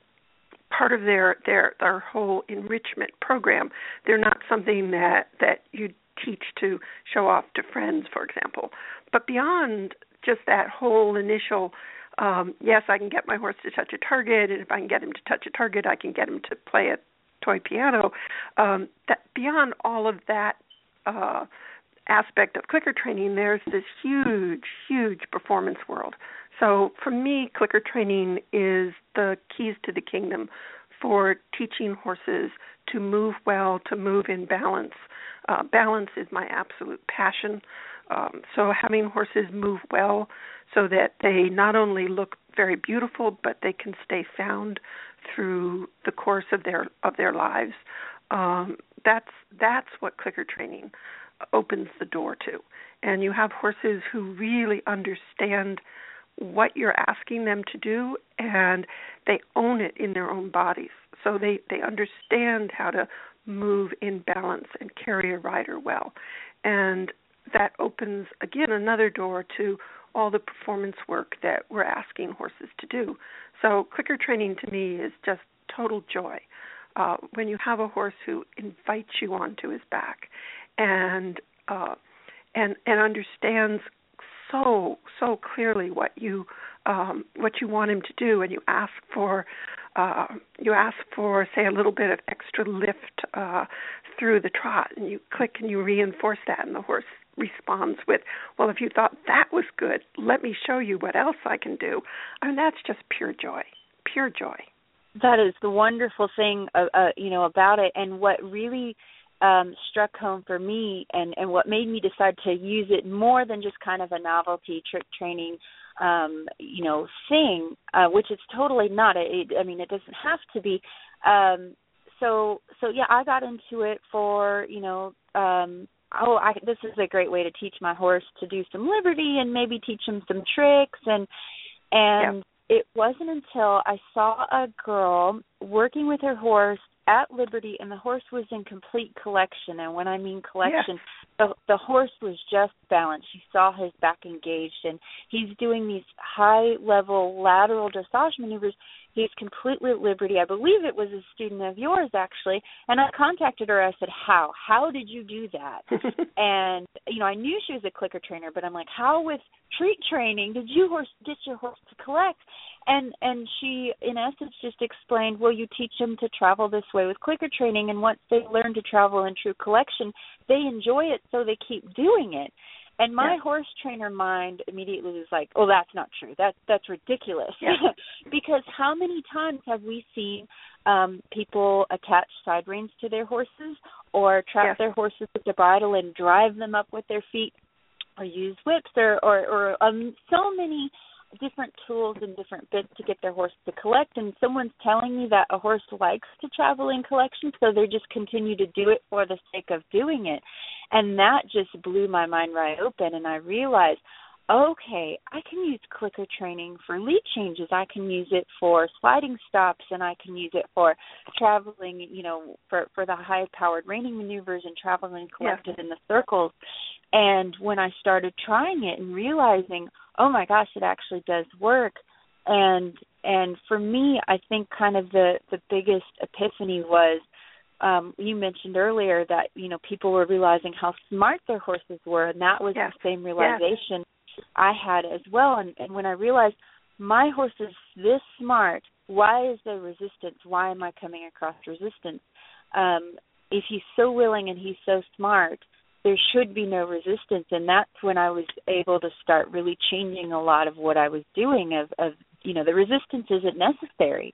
part of their, their their whole enrichment program. They're not something that, that you teach to show off to friends, for example. But beyond just that whole initial, um, yes, I can get my horse to touch a target, and if I can get him to touch a target, I can get him to play a toy piano. Um, that beyond all of that uh, aspect of clicker training, there's this huge, huge performance world. So for me, clicker training is the keys to the kingdom for teaching horses to move well, to move in balance. Uh, balance is my absolute passion. Um, so having horses move well so that they not only look very beautiful, but they can stay sound through the course of their of their lives. Um, that's that's what clicker training opens the door to. And you have horses who really understand what you're asking them to do, and they own it in their own bodies. So they, they understand how to move in balance and carry a rider well. And that opens, again, another door to all the performance work that we're asking horses to do. So clicker training to me is just total joy. Uh, when you have a horse who invites you onto his back and uh, and and understands so so clearly what you um, what you want him to do, and you ask for uh, you ask for say a little bit of extra lift uh, through the trot, and you click and you reinforce that, and the horse responds with, well, if you thought that was good, let me show you what else I can do. I mean, that's just pure joy, pure joy. That is the wonderful thing, uh, uh, you know, about it, and what really um, struck home for me, and, and what made me decide to use it more than just kind of a novelty trick training, um, you know, thing, uh, which it's totally not. It, I mean, it doesn't have to be. Um, so, so yeah, I got into it for, you know, um, oh, I, this is a great way to teach my horse to do some liberty and maybe teach him some tricks, and and. Yeah. It wasn't until I saw a girl working with her horse at liberty, and the horse was in complete collection. And when I mean collection, yeah. the, the horse was just balanced. You saw his back engaged, and he's doing these high-level lateral dressage maneuvers. He's completely at liberty. I believe it was a student of yours, actually. And I contacted her. I said, how? How did you do that? And, you know, I knew she was a clicker trainer, but I'm like, how with treat training did you horse get your horse to collect? And and she, in essence, just explained, well, you teach them to travel this way with clicker training, and once they learn to travel in true collection, they enjoy it, so they keep doing it. And my yeah. horse trainer mind immediately was like, oh, that's not true. That, that's ridiculous. Yeah. Because how many times have we seen um, people attach side reins to their horses, or trap yeah. their horses with the bridle and drive them up with their feet, or use whips, or, or, or um, so many different tools and different bits to get their horse to collect, and someone's telling me that a horse likes to travel in collection, so they just continue to do it for the sake of doing it. And that just blew my mind right open, and I realized, okay, I can use clicker training for lead changes. I can use it for sliding stops, and I can use it for traveling, you know, for, for the high-powered reining maneuvers and traveling collected yeah. in the circles. And when I started trying it and realizing, oh my gosh, it actually does work. And and for me, I think kind of the, the biggest epiphany was, um, you mentioned earlier that, you know, people were realizing how smart their horses were, and that was yeah. the same realization yeah. I had as well. And, and when I realized my horse is this smart, why is there resistance? Why am I coming across resistance? Um, if he's so willing and he's so smart, there should be no resistance, and that's when I was able to start really changing a lot of what I was doing of, of you know, the resistance isn't necessary.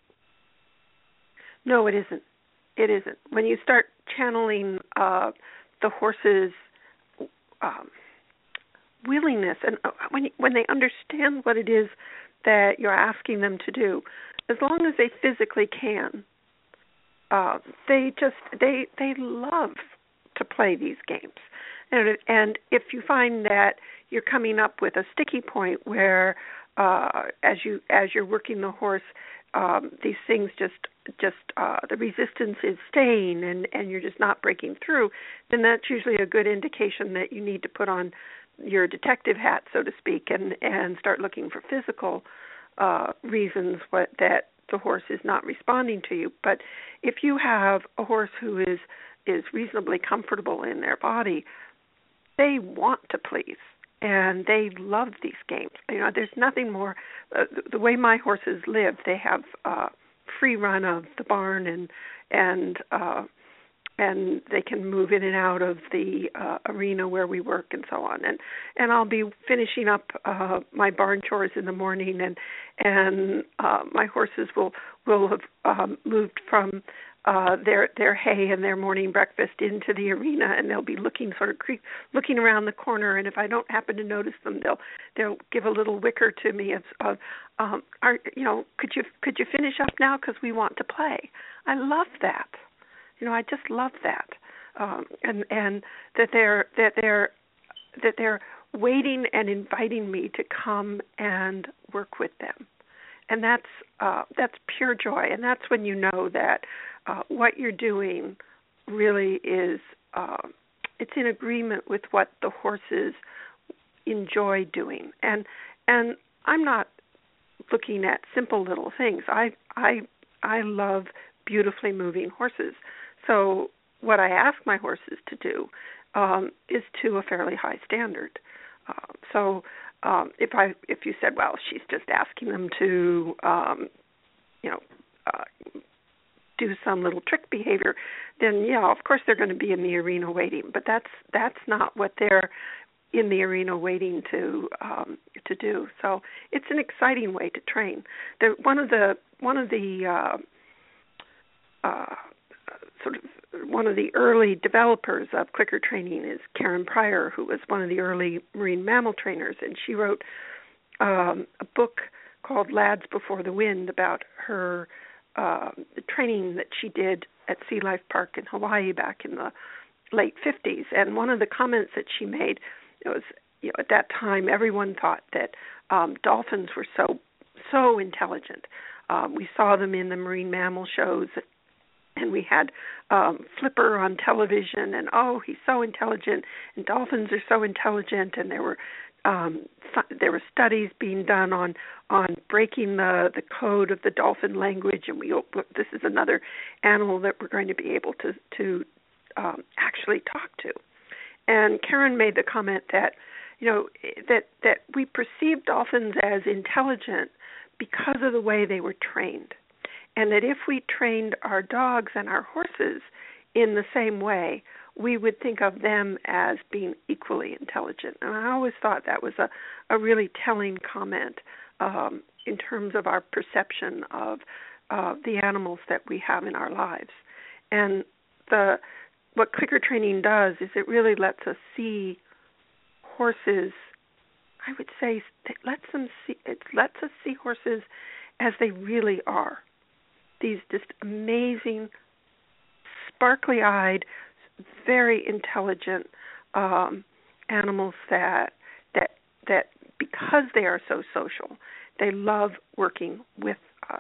No, it isn't. It isn't. When you start channeling uh, the horse's um, willingness, and when, when they understand what it is that you're asking them to do, as long as they physically can, uh, they just, they they love to play these games. And, and if you find that you're coming up with a sticky point where, uh, as you as you're working the horse, um, these things just just uh, the resistance is staying, and, and you're just not breaking through, then that's usually a good indication that you need to put on your detective hat, so to speak, and, and start looking for physical uh, reasons what that the horse is not responding to you. But if you have a horse who is is reasonably comfortable in their body, they want to please, and they love these games. You know, there's nothing more. Uh, the, the way my horses live, they have uh, free run of the barn and and uh, and they can move in and out of the uh, arena where we work and so on. And and I'll be finishing up uh, my barn chores in the morning, and and uh, my horses will will have um, moved from uh, their their hay and their morning breakfast into the arena, and they'll be looking sort of creep, looking around the corner. And if I don't happen to notice them, they'll they'll give a little wicker to me of, of um, are you know could you could you finish up now because we want to play. I love that. You know, I just love that, um, and and that they're that they're that they're waiting and inviting me to come and work with them, and that's uh, that's pure joy, and that's when you know that uh, what you're doing really is uh, it's in agreement with what the horses enjoy doing, and and I'm not looking at simple little things. I I I love beautifully moving horses. So what I ask my horses to do um, is to a fairly high standard. Uh, so um, if I if you said, well, she's just asking them to, um, you know, uh, do some little trick behavior, then yeah, of course they're going to be in the arena waiting. But that's that's not what they're in the arena waiting to um, to do. So it's an exciting way to train. The, one of the one of the uh, uh, sort of one of the early developers of clicker training is Karen Pryor, who was one of the early marine mammal trainers, and she wrote um, a book called Lads Before the Wind about her uh, the training that she did at Sea Life Park in Hawaii back in the late fifties. And one of the comments that she made was, you know, at that time everyone thought that um, dolphins were so so intelligent. Um, we saw them in the marine mammal shows. And we had um, Flipper on television, and oh, he's so intelligent, and dolphins are so intelligent, and there were um, there were studies being done on on breaking the, the code of the dolphin language, and we this is another animal that we're going to be able to to um, actually talk to. And Karen made the comment that you know that that we perceive dolphins as intelligent because of the way they were trained. And that if we trained our dogs and our horses in the same way, we would think of them as being equally intelligent. And I always thought that was a, a really telling comment um, in terms of our perception of uh, the animals that we have in our lives. And the what clicker training does is it really lets us see horses, I would say it lets them see it lets us see horses as they really are. These just amazing, sparkly-eyed, very intelligent um, animals that that that because they are so social, they love working with us.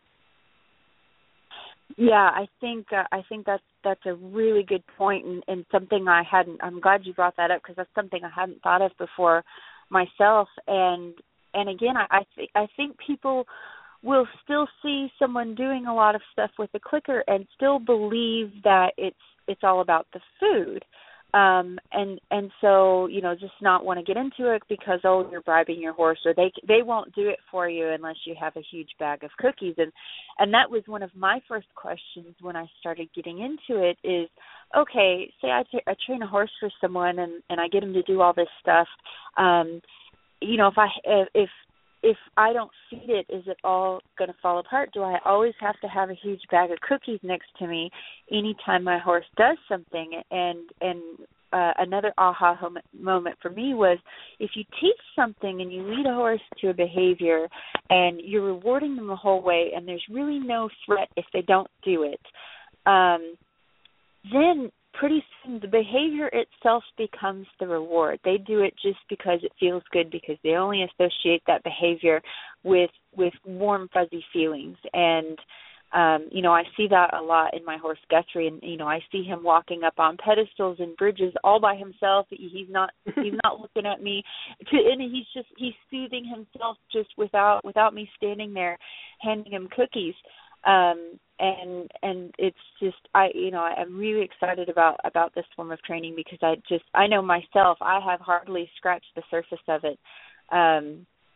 Yeah, I think uh, I think that's that's a really good point, and, and something I hadn't. I'm glad you brought that up because that's something I hadn't thought of before myself. And and again, I I, th- I think people will still see someone doing a lot of stuff with a clicker and still believe that it's it's all about the food, um, and and so you know just not want to get into it because oh you're bribing your horse, or they they won't do it for you unless you have a huge bag of cookies. And and that was one of my first questions when I started getting into it is, okay, say I, t- I train a horse for someone and, and I get him to do all this stuff, um, you know if I if If I don't feed it, is it all going to fall apart? Do I always have to have a huge bag of cookies next to me anytime my horse does something? And and uh, another aha moment for me was if you teach something and you lead a horse to a behavior and you're rewarding them the whole way and there's really no threat if they don't do it, um, then pretty soon the behavior itself becomes the reward. They do it just because it feels good because they only associate that behavior with with warm, fuzzy feelings. And, um, you know, I see that a lot in my horse Guthrie. And, you know, I see him walking up on pedestals and bridges all by himself. He's not he's not looking at me. To, and he's just he's soothing himself just without without me standing there handing him cookies. Um, and and it's just I you know I'm really excited about, about this form of training because I just I know myself I have hardly scratched the surface of it, um,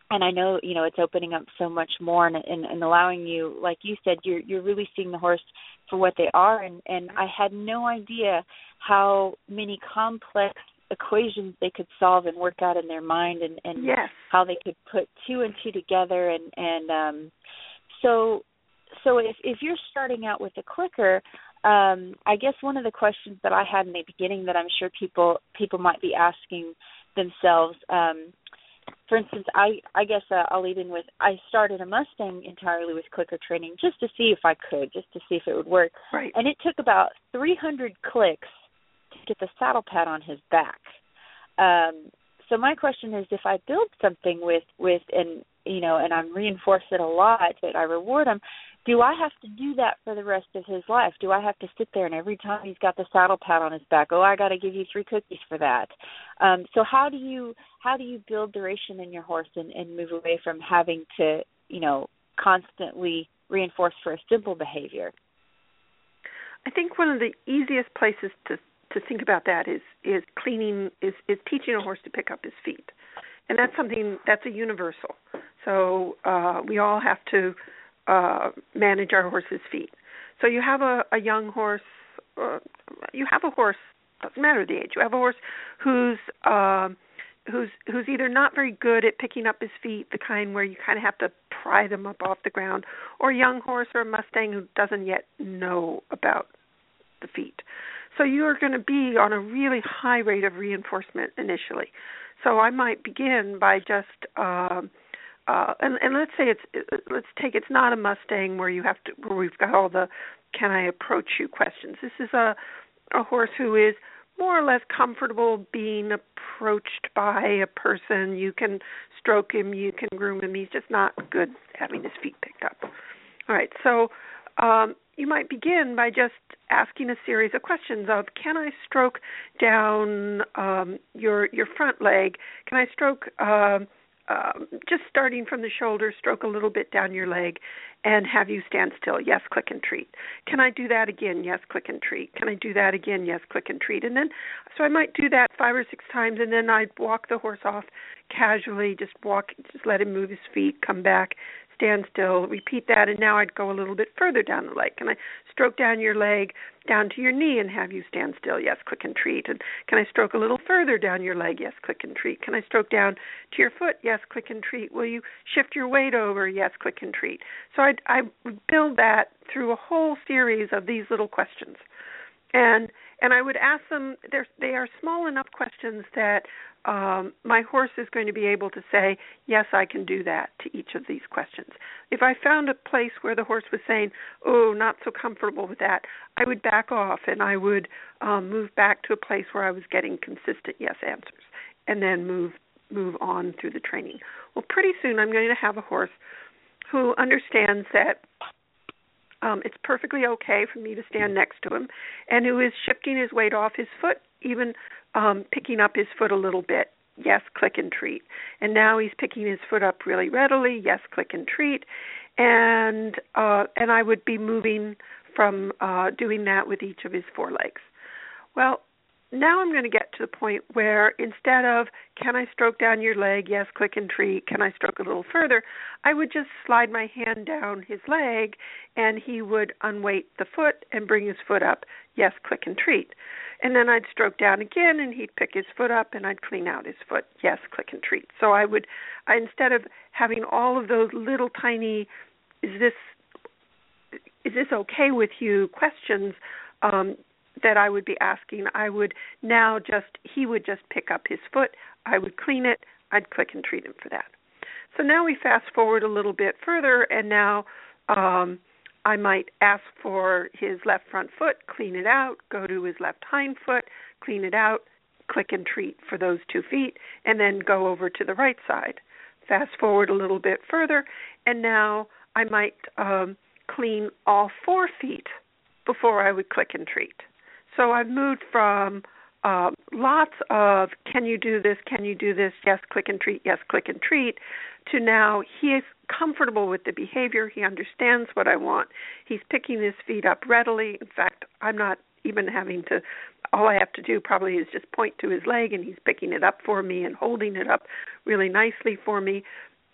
and I know, you know, it's opening up so much more and, and, and allowing you, like you said, you're you're really seeing the horse for what they are. And, and I had no idea how many complex equations they could solve and work out in their mind, and, and yes. how they could put two and two together. And, and um, so so if, if you're starting out with a clicker, um, I guess one of the questions that I had in the beginning that I'm sure people people might be asking themselves, um, for instance, I, I guess uh, I'll lead in with, I started a Mustang entirely with clicker training just to see if I could, just to see if it would work. Right. And it took about three hundred clicks to get the saddle pad on his back. Um, so my question is, if I build something with, with and you know, and I reinforce it a lot, that I reward him, do I have to do that for the rest of his life? Do I have to sit there and every time he's got the saddle pad on his back, oh, I got to give you three cookies for that? Um, so how do you how do you build duration in your horse and, and move away from having to, you know, constantly reinforce for a simple behavior? I think one of the easiest places to, to think about that is is cleaning is, is teaching a horse to pick up his feet, and that's something that's a universal. So uh, we all have to uh, manage our horse's feet. So you have a, a young horse, uh, you have a horse, doesn't matter the age, you have a horse who's uh, who's who's either not very good at picking up his feet, the kind where you kind of have to pry them up off the ground, or a young horse or a Mustang who doesn't yet know about the feet. So you're going to be on a really high rate of reinforcement initially. So I might begin by just uh, Uh, and, and let's say it's let's take it's not a Mustang where you have to where we've got all the can I approach you questions. This is a a horse who is more or less comfortable being approached by a person. You can stroke him, you can groom him. He's just not good having his feet picked up. All right, so um, you might begin by just asking a series of questions of, can I stroke down um, your your front leg? Can I stroke um, Um, just starting from the shoulder, stroke a little bit down your leg and have you stand still. Yes, click and treat. Can I do that again? Yes, click and treat. Can I do that again? Yes, click and treat. And then, so I might do that five or six times, and then I'd walk the horse off casually, just walk, just let him move his feet, come back, stand still, repeat that, and now I'd go a little bit further down the leg. Can I stroke down your leg down to your knee and have you stand still? Yes, click and treat. And can I stroke a little further down your leg? Yes, click and treat. Can I stroke down to your foot? Yes, click and treat. Will you shift your weight over? Yes, click and treat. So I'd, I would build that through a whole series of these little questions. And and I would ask them, they are small enough questions that um, my horse is going to be able to say, yes, I can do that to each of these questions. If I found a place where the horse was saying, oh, not so comfortable with that, I would back off and I would um, move back to a place where I was getting consistent yes answers and then move move on through the training. Well, pretty soon I'm going to have a horse who understands that Um, it's perfectly okay for me to stand next to him, and who is shifting his weight off his foot, even um, picking up his foot a little bit. Yes, click and treat. And now he's picking his foot up really readily. Yes, click and treat. And uh, and I would be moving from uh, doing that with each of his forelegs. Well, now I'm going to get to the point where instead of, can I stroke down your leg? Yes, click and treat. Can I stroke a little further? I would just slide my hand down his leg, and he would unweight the foot and bring his foot up. Yes, click and treat. And then I'd stroke down again, and he'd pick his foot up, and I'd clean out his foot. Yes, click and treat. So I would, I, instead of having all of those little tiny, is this, is this okay with you questions, um, that I would be asking, I would now just, he would just pick up his foot, I would clean it, I'd click and treat him for that. So now we fast forward a little bit further, and now um, I might ask for his left front foot, clean it out, go to his left hind foot, clean it out, click and treat for those two feet, and then go over to the right side. Fast forward a little bit further, and now I might um, clean all four feet before I would click and treat. So I've moved from uh, lots of, can you do this, can you do this, yes, click and treat, yes, click and treat, to now he is comfortable with the behavior, he understands what I want, he's picking his feet up readily. In fact, I'm not even having to, all I have to do probably is just point to his leg and he's picking it up for me and holding it up really nicely for me.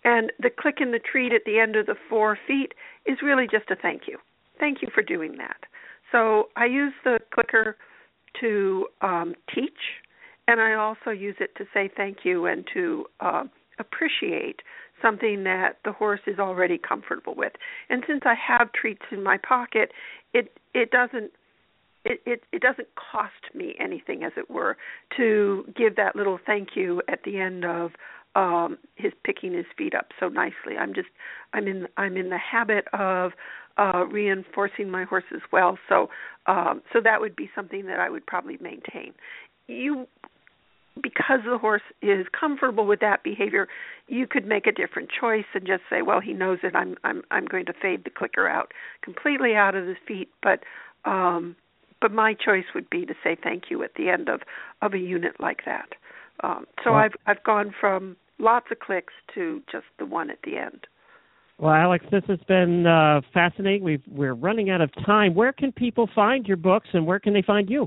And the click in the treat at the end of the four feet is really just a thank you. Thank you for doing that. So I use the clicker to um, teach, and I also use it to say thank you and to uh, appreciate something that the horse is already comfortable with. And since I have treats in my pocket, it it doesn't it, it, it doesn't cost me anything, as it were, to give that little thank you at the end of um, his picking his feet up so nicely. I'm just I'm in I'm in the habit of uh, reinforcing my horse as well. So um, so that would be something that I would probably maintain. You. Because the horse is comfortable with that behavior, you could make a different choice and just say, well, he knows it. I'm I'm I'm going to fade the clicker out completely out of his feet. But um, but my choice would be to say thank you at the end of, of a unit like that. Um, so well, I've I've gone from lots of clicks to just the one at the end. Well, Alex, this has been uh, fascinating. We've, we're running out of time. Where can people find your books, and where can they find you?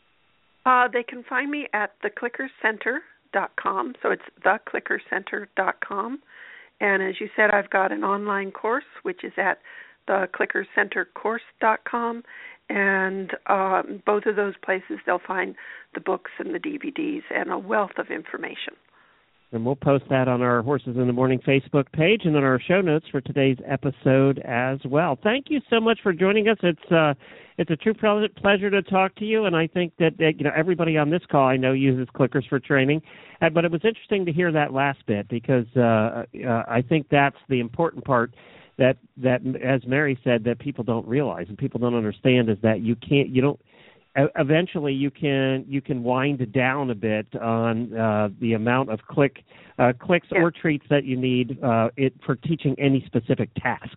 Uh, they can find me at the clicker center dot com, so it's the clicker center dot com. And as you said, I've got an online course, which is at the clicker center course dot com. And um, both of those places, they'll find the books and the D V Ds and a wealth of information. And we'll post that on our Horses in the Morning Facebook page and on our show notes for today's episode as well. Thank you so much for joining us. It's uh, it's a true pleasure to talk to you, and I think that, that you know everybody on this call I know uses clickers for training. Uh, but it was interesting to hear that last bit because uh, uh, I think that's the important part that that, as Mary said, that people don't realize and people don't understand is that you can't you don't. Eventually, you can you can wind down a bit on uh, the amount of click uh, clicks yeah. or treats that you need uh, it for teaching any specific task.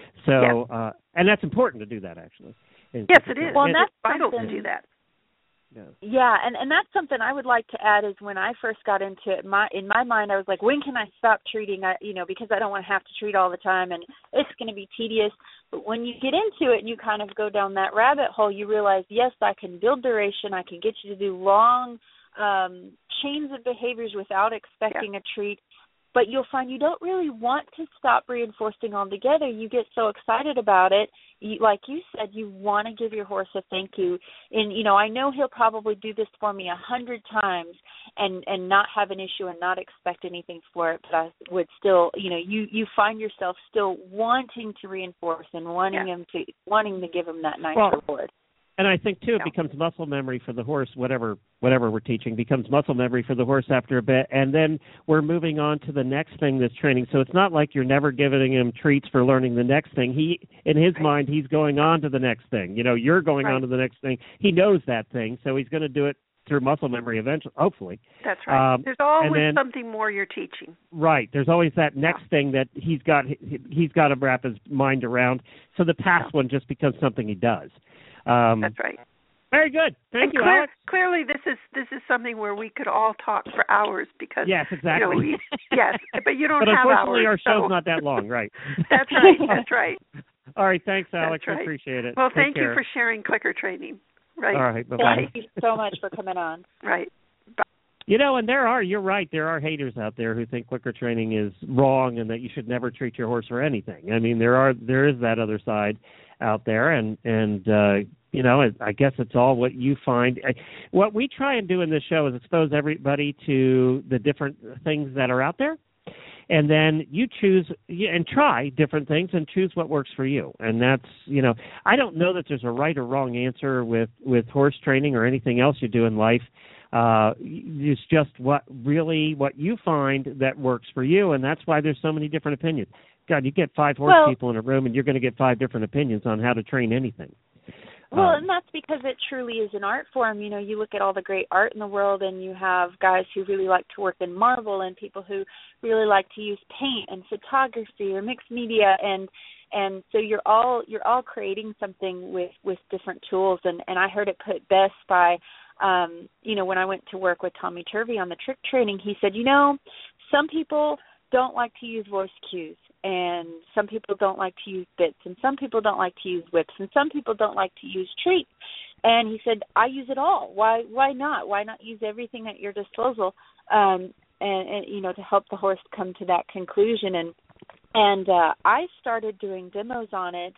So, yeah. uh, and that's important to do that actually. Yes, it is. Well, and that's it's vital something, to do that. Yeah. yeah, and and that's something I would like to add is when I first got into it, my in my mind I was like, when can I stop treating? I, you know, because I don't want to have to treat all the time, and it's going to be tedious. But when you get into it and you kind of go down that rabbit hole, you realize, yes, I can build duration. I can get you to do long um, chains of behaviors without expecting yeah. a treat. But you'll find you don't really want to stop reinforcing altogether. You get so excited about it. You, like you said, you want to give your horse a thank you. And, you know, I know he'll probably do this for me a hundred times and, and not have an issue and not expect anything for it. But I would still, you know, you, you find yourself still wanting to reinforce and wanting yeah. him to wanting to give him that nice well, reward. And I think, too, it yeah. becomes muscle memory for the horse, whatever whatever we're teaching, becomes muscle memory for the horse after a bit. And then we're moving on to the next thing that's training. So it's not like you're never giving him treats for learning the next thing. He, in his right. mind, he's going on to the next thing. You know, you're going right. on to the next thing. He knows that thing, so he's going to do it through muscle memory eventually, hopefully. That's right. Um, There's always then, something more you're teaching. Right. There's always that next yeah. thing that he's got he's got to wrap his mind around. So the past yeah. one just becomes something he does. Um, That's right. Very good. Thank and you, clear, Alex. Clearly, this is this is something where we could all talk for hours because yes, exactly. You know, we, yes, but you don't but have unfortunately, hours. our show's so. not that long, right? That's right. That's right. All right. Thanks, Alex. That's right. I appreciate it. Well, Take thank care. you for sharing clicker training. Right. All right. Bye-bye. Thank you so much for coming on. Right. Bye. You know, and there are, you're right, there are haters out there who think clicker training is wrong and that you should never treat your horse for anything. I mean, there are there is that other side out there, and, and uh, you know, I guess it's all what you find. What we try and do in this show is expose everybody to the different things that are out there, and then you choose and try different things and choose what works for you. And that's, you know, I don't know that there's a right or wrong answer with, with horse training or anything else you do in life. Uh, it's just what really what you find that works for you, and that's why there's so many different opinions. God, you get five horse well, people in a room, and you're going to get five different opinions on how to train anything. Well, um, and that's because it truly is an art form. You know, you look at all the great art in the world, and you have guys who really like to work in marble, and people who really like to use paint and photography or mixed media, and and so you're all you're all creating something with, with different tools. And, and I heard it put best by, um, you know, when I went to work with Tommy Turvey on the trick training, he said, you know, some people don't like to use voice cues, and some people don't like to use bits, and some people don't like to use whips, and some people don't like to use treats. And he said, I use it all. Why why not? Why not use everything at your disposal? Um, and, and you know, to help the horse come to that conclusion. And and uh, I started doing demos on it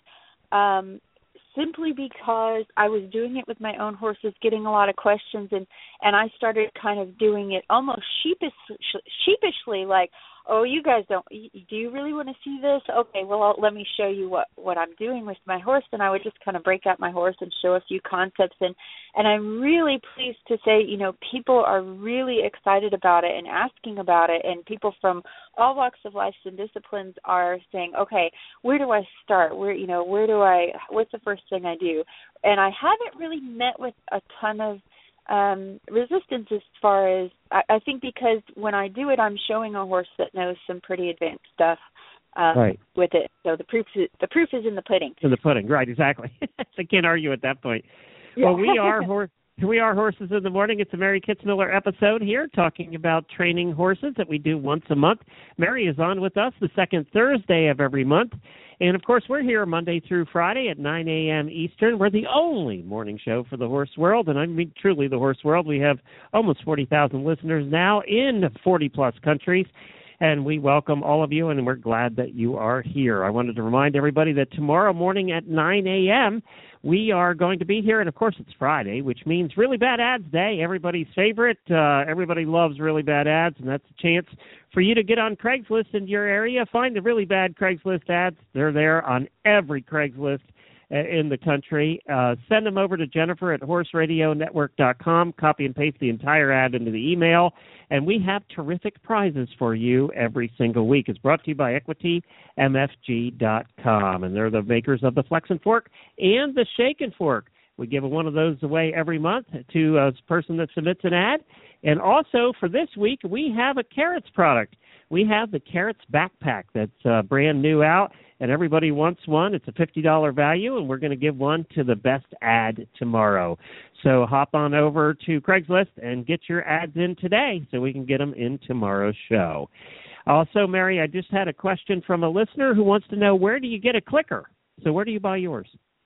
um, simply because I was doing it with my own horses, getting a lot of questions, and, and I started kind of doing it almost sheepish, sheepishly, like, oh, you guys don't, do you really want to see this? Okay, well, I'll, let me show you what, what I'm doing with my horse. And I would just kind of break out my horse and show a few concepts. And, and I'm really pleased to say, you know, people are really excited about it and asking about it. And people from all walks of life and disciplines are saying, okay, where do I start? Where, you know, where do I, what's the first thing I do? And I haven't really met with a ton of Um, resistance as far as, I, I think because when I do it, I'm showing a horse that knows some pretty advanced stuff um, right. with it. So the proof is, the proof is in the pudding. In the pudding, right, exactly. I can't argue at that point. Yeah. Well, we are horse. We are Horses in the Morning. It's a Mary Kitzmiller episode here talking about training horses that we do once a month. Mary is on with us the second Thursday of every month. And, of course, we're here Monday through Friday at nine a.m. Eastern. We're the only morning show for the horse world, and I mean truly the horse world. We have almost forty thousand listeners now in forty-plus countries, and we welcome all of you, and we're glad that you are here. I wanted to remind everybody that tomorrow morning at nine a.m., we are going to be here, and, of course, it's Friday, which means Really Bad Ads Day, everybody's favorite. Uh, everybody loves Really Bad Ads, and that's a chance for you to get on Craigslist in your area. Find the really bad Craigslist ads. They're there on every Craigslist in the country. Uh, send them over to Jennifer at horse radio network dot com. Copy and paste the entire ad into the email. And we have terrific prizes for you every single week. It's brought to you by equity m f g dot com. And they're the makers of the Flex and Fork and the Shake and Fork. We give one of those away every month to a person that submits an ad. And also for this week, we have a Carrots product. We have the Carrots backpack that's uh, brand new out, and everybody wants one. It's a fifty dollars value, and we're going to give one to the best ad tomorrow. So hop on over to Craigslist and get your ads in today so we can get them in tomorrow's show. Also, Mary, I just had a question from a listener who wants to know, where do you get a clicker? So where do you buy yours?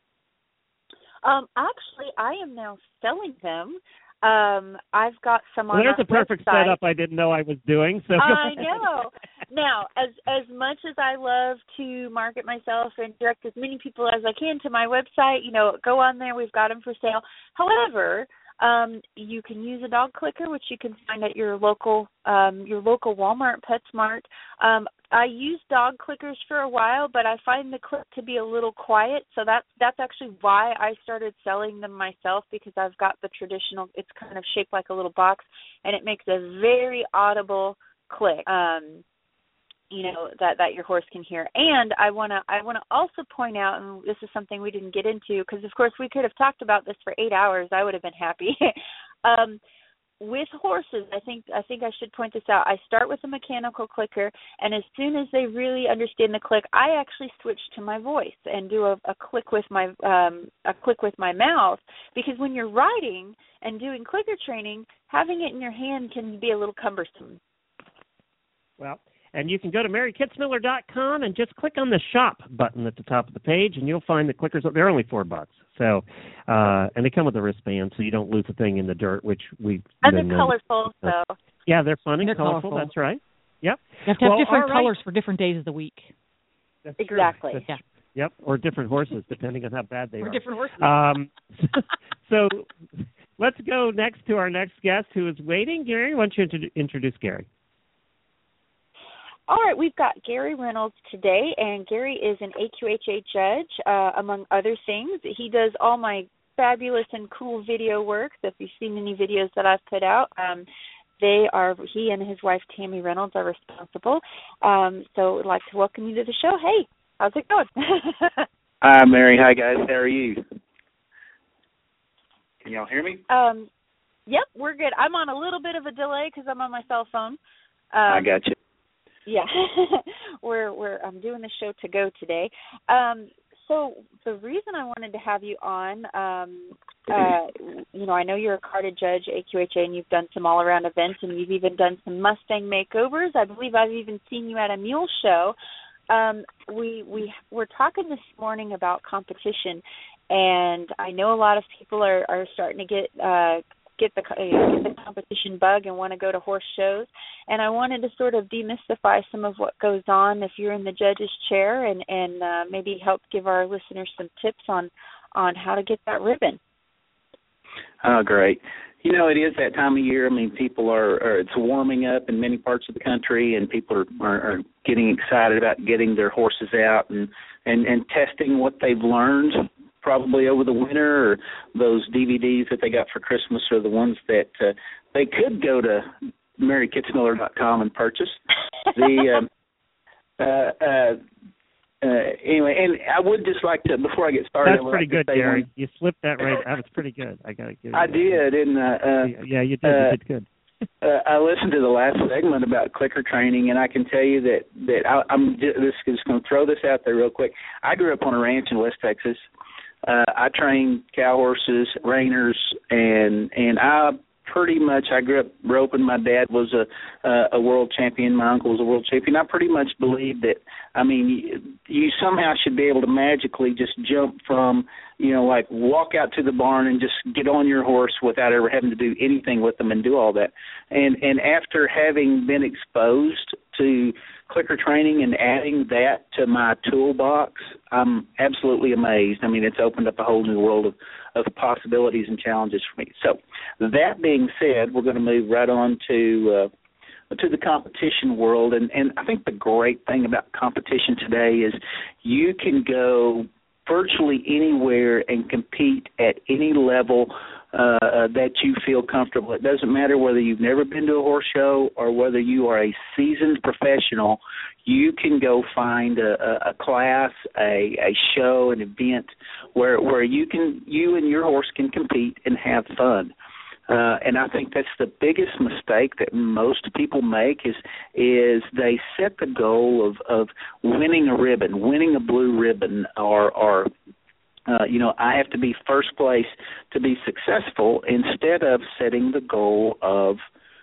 Um, actually, I am now selling them. Um, I've got some on well, there's our a perfect website. setup I didn't know I was doing. So I know. Now, as as much as I love to market myself and direct as many people as I can to my website, you know, go on there. We've got them for sale. However, um, you can use a dog clicker, which you can find at your local um, your local Walmart, PetSmart. Um, I used dog clickers for a while, but I find the click to be a little quiet, so that's that's actually why I started selling them myself, because I've got the traditional. It's kind of shaped like a little box, and it makes a very audible click. Um, you know, that, that your horse can hear. And I want to I want to also point out, and this is something we didn't get into, because, of course, we could have talked about this for eight hours. I would have been happy. um, with horses, I think I think I should point this out. I start with a mechanical clicker, and as soon as they really understand the click, I actually switch to my voice and do a, a click with my um, a click with my mouth, because when you're riding and doing clicker training, having it in your hand can be a little cumbersome. Well, and you can go to Mary Kitzmiller dot com and just click on the shop button at the top of the page, and you'll find the clickers. They're only four bucks. So, uh, and they come with a wristband, so you don't lose a thing in the dirt, which we've And been, they're colorful, uh, so. Yeah, they're fun and They're colorful. colorful. That's right. Yep. You have to have well, different all right. colors for different days of the week. That's Exactly. True. That's, Yeah. Yep, or different horses, depending on how bad they For are. different horses. Um, so let's go next to our next guest who is waiting. Gary, why don't you introdu- introduce Gary? All right, we've got Gary Reynolds today, and Gary is an A Q H A judge, uh, among other things. He does all my fabulous and cool video work. So if you've seen any videos that I've put out, um, they are, he and his wife, Tammy Reynolds, are responsible. Um, so I'd like to welcome you to the show. Hey, how's it going? Hi, Mary. Hi, guys. How are you? Can y'all hear me? um, yep, we're good. I'm on a little bit of a delay because I'm on my cell phone. Um, I got you. Yeah, we're we're I'm doing the show to go today. Um, so the reason I wanted to have you on, um, uh, you know, I know you're a carded judge, A Q H A, and you've done some all-around events, and you've even done some Mustang makeovers. I believe I've even seen you at a mule show. Um, we we we're talking this morning about competition, and I know a lot of people are, are starting to get uh, get the you know, get the competition bug and want to go to horse shows. And I wanted to sort of demystify some of what goes on if you're in the judge's chair, and and uh, maybe help give our listeners some tips on on how to get that ribbon. Oh, great. You know, it is that time of year. I mean, people are, are it's warming up in many parts of the country, and people are, are, are getting excited about getting their horses out and, and, and testing what they've learned probably over the winter, or those D V Ds that they got for Christmas, or the ones that uh, they could go to Mary Kitzmiller dot com and purchase. The um, uh, uh, Uh, anyway, and I would just like to, before I get started, that's pretty like good, Gary. One. You slipped that right. That was pretty good. I got to give you I that. did, didn't I? Uh, yeah, you did. Uh, you did good. uh, I listened to the last segment about clicker training, and I can tell you that that I, I'm just, just going to throw this out there real quick. I grew up on a ranch in West Texas. Uh, I trained cow horses, reiners, and and I. Pretty much, I grew up roping. My dad was a uh, a world champion. My uncle was a world champion. I pretty much believe that, I mean, you, you somehow should be able to magically just jump from, you know, like walk out to the barn and just get on your horse without ever having to do anything with them and do all that. And and after having been exposed to clicker training and adding that to my toolbox, I'm absolutely amazed. I mean, it's opened up a whole new world of, of possibilities and challenges for me. So that being said, we're going to move right on to uh, to the competition world. And, and I think the great thing about competition today is you can go virtually anywhere and compete at any level uh, that you feel comfortable. It doesn't matter whether you've never been to a horse show or whether you are a seasoned professional. You can go find a, a, a class, a, a show, an event where where you can you and your horse can compete and have fun. Uh, and I think that's the biggest mistake that most people make is is they set the goal of, of winning a ribbon, winning a blue ribbon, or, or uh, you know, I have to be first place to be successful, instead of setting the goal of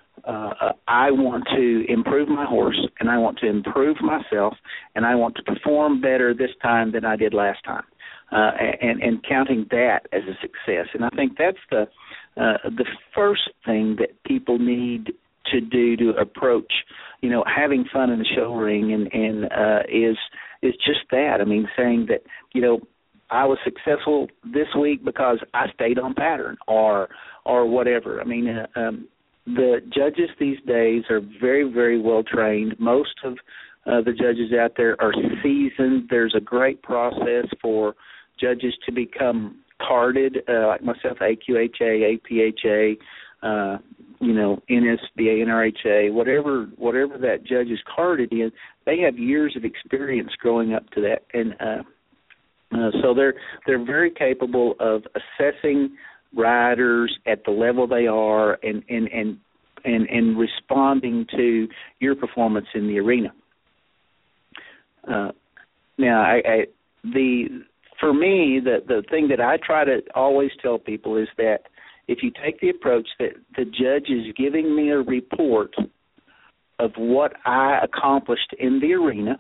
uh, I want to improve my horse, and I want to improve myself, and I want to perform better this time than I did last time, uh, and, and counting that as a success. And I think that's the Uh, the first thing that people need to do to approach, you know, having fun in the show ring, and, and uh, is is just that. I mean, saying that, you know, I was successful this week because I stayed on pattern, or or whatever. I mean, uh, um, the judges these days are very, very well trained. Most of uh, the judges out there are seasoned. There's a great process for judges to become carded, uh, like myself, A Q H A, A P H A, uh, you know, N S B A, N R H A, whatever whatever that judge is carded in, they have years of experience growing up to that, and uh, uh, so they're they're very capable of assessing riders at the level they are, and and and and, and responding to your performance in the arena. Uh, now, I, I the For me, the, the thing that I try to always tell people is that if you take the approach that the judge is giving me a report of what I accomplished in the arena,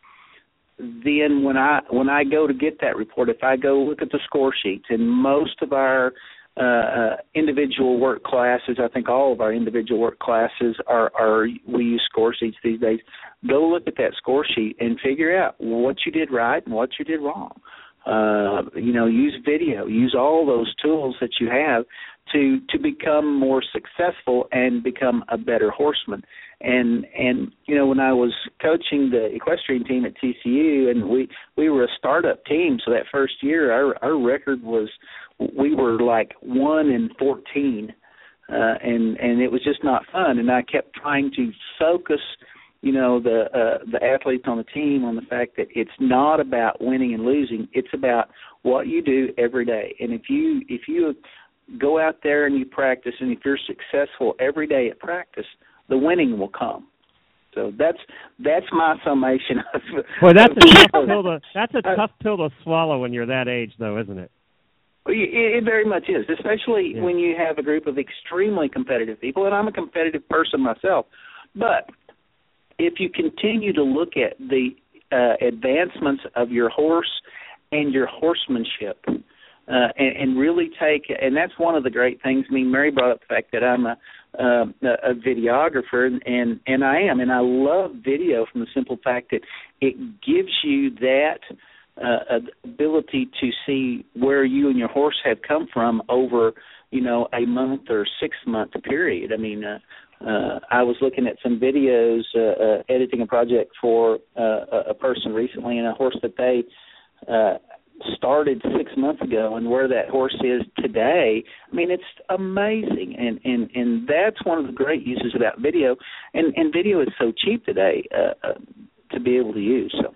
then when I when I go to get that report, if I go look at the score sheets, and most of our uh, uh, individual work classes, I think all of our individual work classes are, are, we use score sheets these days, go look at that score sheet and figure out what you did right and what you did wrong. Uh, you know, use video, use all those tools that you have to to become more successful and become a better horseman. And, and you know, when I was coaching the equestrian team at T C U, and we, we were a startup team, so that first year our, our record was, we were like one in fourteen, uh, and, and it was just not fun. And I kept trying to focus you know, the uh, the athletes on the team on the fact that it's not about winning and losing. It's about what you do every day. And if you if you go out there and you practice, and if you're successful every day at practice, the winning will come. So that's that's my summation of. Well, that's a tough pill to that's a tough pill to swallow when you're that age, though, isn't it? It, it very much is, especially yeah. when you have a group of extremely competitive people. And I'm a competitive person myself, but if you continue to look at the uh, advancements of your horse and your horsemanship, uh, and, and really take, and that's one of the great things. I mean, Mary brought up the fact that I'm a, uh, a videographer, and, and, and I am, and I love video from the simple fact that it gives you that uh, ability to see where you and your horse have come from over, you know, a month or six-month period. I mean, uh, uh, I was looking at some videos, uh, uh, editing a project for uh, a person recently, and a horse that they uh, started six months ago, and where that horse is today. I mean, it's amazing, and, and, and that's one of the great uses about video, and, and video is so cheap today uh, uh, to be able to use. So.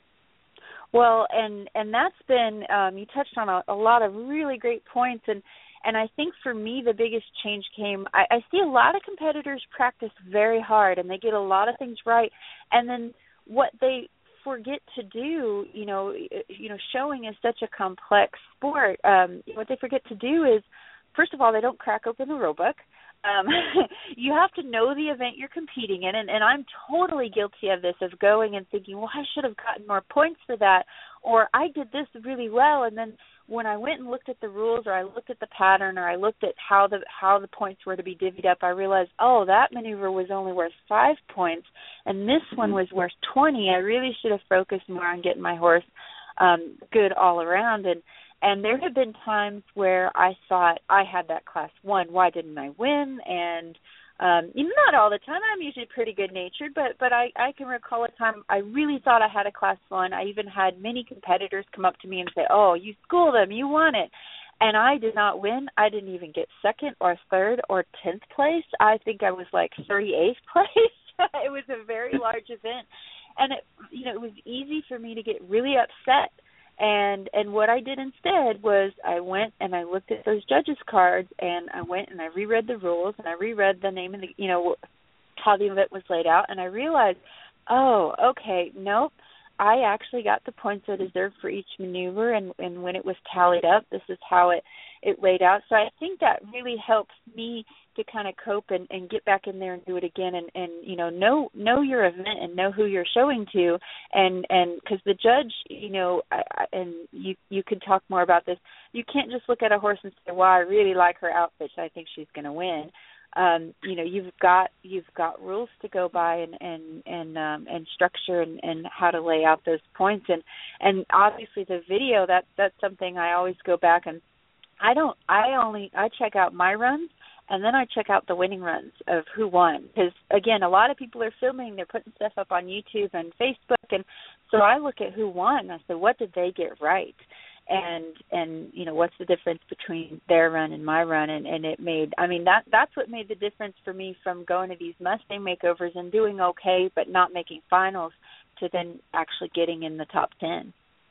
Well, and, and that's been, um, you touched on a, a lot of really great points, and And I think for me the biggest change came, I, I see a lot of competitors practice very hard and they get a lot of things right. And then what they forget to do, you know, you know, showing is such a complex sport. Um, what they forget to do is, first of all, they don't crack open the rule book. Um, you have to know the event you're competing in, and, and I'm totally guilty of this, of going and thinking, well, I should have gotten more points for that, or I did this really well, and then when I went and looked at the rules, or I looked at the pattern, or I looked at how the how the points were to be divvied up, I realized, oh, that maneuver was only worth five points, and this one was worth twenty. I really should have focused more on getting my horse um, good all around, and And there have been times where I thought I had that class one. Why didn't I win? And um, not all the time. I'm usually pretty good-natured, but but I, I can recall a time I really thought I had a class one. I even had many competitors come up to me and say, oh, you schooled them, you won it. And I did not win. I didn't even get second or third or tenth place. I think I was like thirty-eighth place. It was a very large event. And, it, you know, it was easy for me to get really upset. And and what I did instead was I went and I looked at those judges' cards, and I went and I reread the rules, and I reread the name of the, you know, how the event was laid out, and I realized, oh, okay, nope, I actually got the points I deserved for each maneuver, and, and when it was tallied up, this is how it, it laid out. So I think that really helps me to kind of cope and, and get back in there and do it again, and, and you know, know know your event and know who you're showing to, and and because the judge, you know, I, I, and you you could talk more about this. You can't just look at a horse and say, well, I really like her outfit, so I think she's going to win. Um, you know, you've got you've got rules to go by, and and and, um, and structure, and, and how to lay out those points, and and obviously the video, that that's something I always go back and I don't I only I check out my runs, and then I check out the winning runs of who won, because again, a lot of people are filming, they're putting stuff up on YouTube and Facebook, and so I look at who won. I said, what did they get right? And, and you know, what's the difference between their run and my run? And, and it made, I mean, that that's what made the difference for me from going to these Mustang makeovers and doing okay but not making finals to then actually getting in the top ten.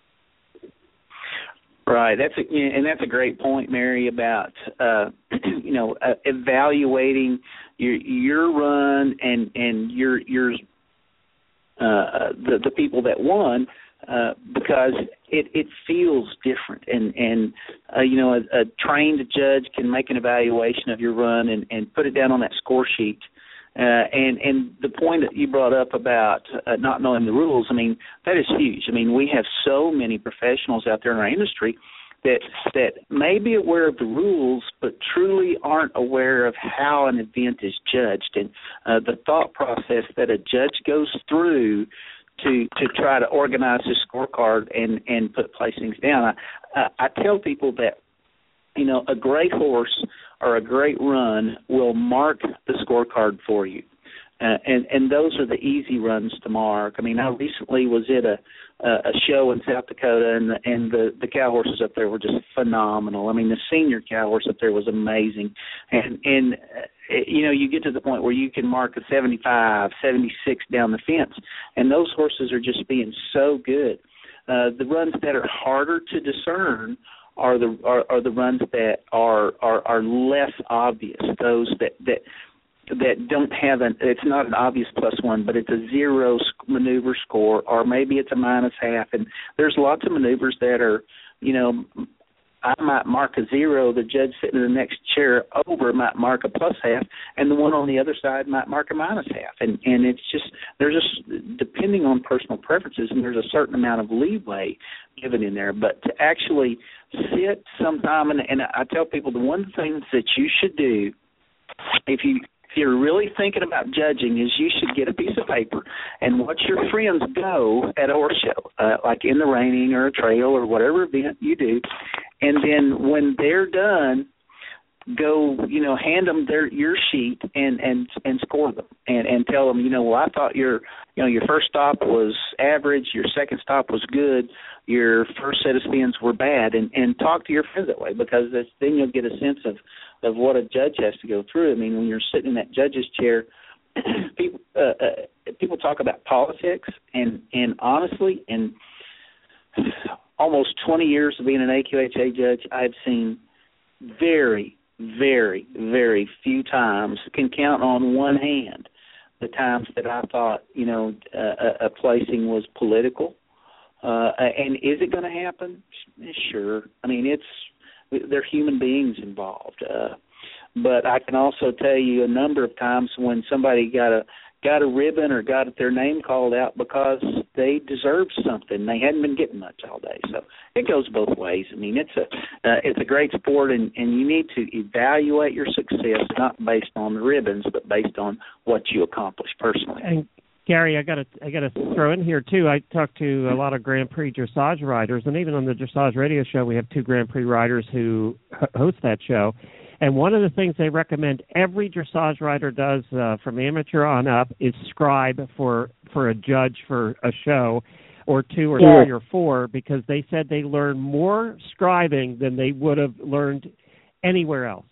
Right, that's a, and that's a great point, Mary, about uh, you know uh, evaluating your your run and and your your uh, the the people that won. Uh, because it, it feels different, and and uh, you know a, a trained judge can make an evaluation of your run and, and put it down on that score sheet. Uh, and and the point that you brought up about uh, not knowing the rules, I mean, that is huge. I mean, we have so many professionals out there in our industry that that may be aware of the rules, but truly aren't aware of how an event is judged, and uh, the thought process that a judge goes through to to try to organize his scorecard and, and put placings down. I, I, I tell people that, you know, a great horse or a great run will mark the scorecard for you. Uh, and, and those are the easy runs to mark. I mean, I recently was at a a show in South Dakota, and the, and the, the cow horses up there were just phenomenal. I mean, the senior cow horse up there was amazing. And, and uh, you know, you get to the point where you can mark a seventy-five, seventy-six down the fence, and those horses are just being so good. Uh, the runs that are harder to discern are the are, are the runs that are, are, are less obvious, those that, that that don't have an, it's not an obvious plus one, but it's a zero maneuver score, or maybe it's a minus half. And there's lots of maneuvers that are, you know, I might mark a zero, the judge sitting in the next chair over might mark a plus half, and the one on the other side might mark a minus half. And and it's just, there's just, depending on personal preferences, and there's a certain amount of leeway given in there. But to actually sit sometime, and, and I tell people the one thing that you should do, if you if you're really thinking about judging, is you should get a piece of paper and watch your friends go at a horse show, uh, like in the reining or a trail or whatever event you do, and then when they're done, go, you know, hand them their your sheet and and and score them, and and tell them, you know, well, I thought your, you know, your first stop was average, your second stop was good, your first set of spins were bad, and and talk to your friends that way, because that's, then you'll get a sense of of what a judge has to go through. I mean, when you're sitting in that judge's chair, people uh, uh, people talk about politics, and and honestly, in almost twenty years of being an A Q H A judge, I've seen very, very, very few times, can count on one hand, the times that I thought, you know, uh, a placing was political. Uh, and is it going to happen? Sure. I mean, it's, there are human beings involved. Uh, but I can also tell you a number of times when somebody got a got a ribbon or got their name called out because they deserved something. They hadn't been getting much all day. So it goes both ways. I mean, it's a uh, it's a great sport, and, and you need to evaluate your success not based on the ribbons, but based on what you accomplish personally. And Gary, I got to I got to throw in here too. I talk to a lot of Grand Prix dressage riders, and even on the dressage radio show, we have two Grand Prix riders who h- host that show. And one of the things they recommend every dressage rider does uh, from amateur on up is scribe for for a judge for a show, or two or yeah. three or four, because they said they learn more scribing than they would have learned anywhere else.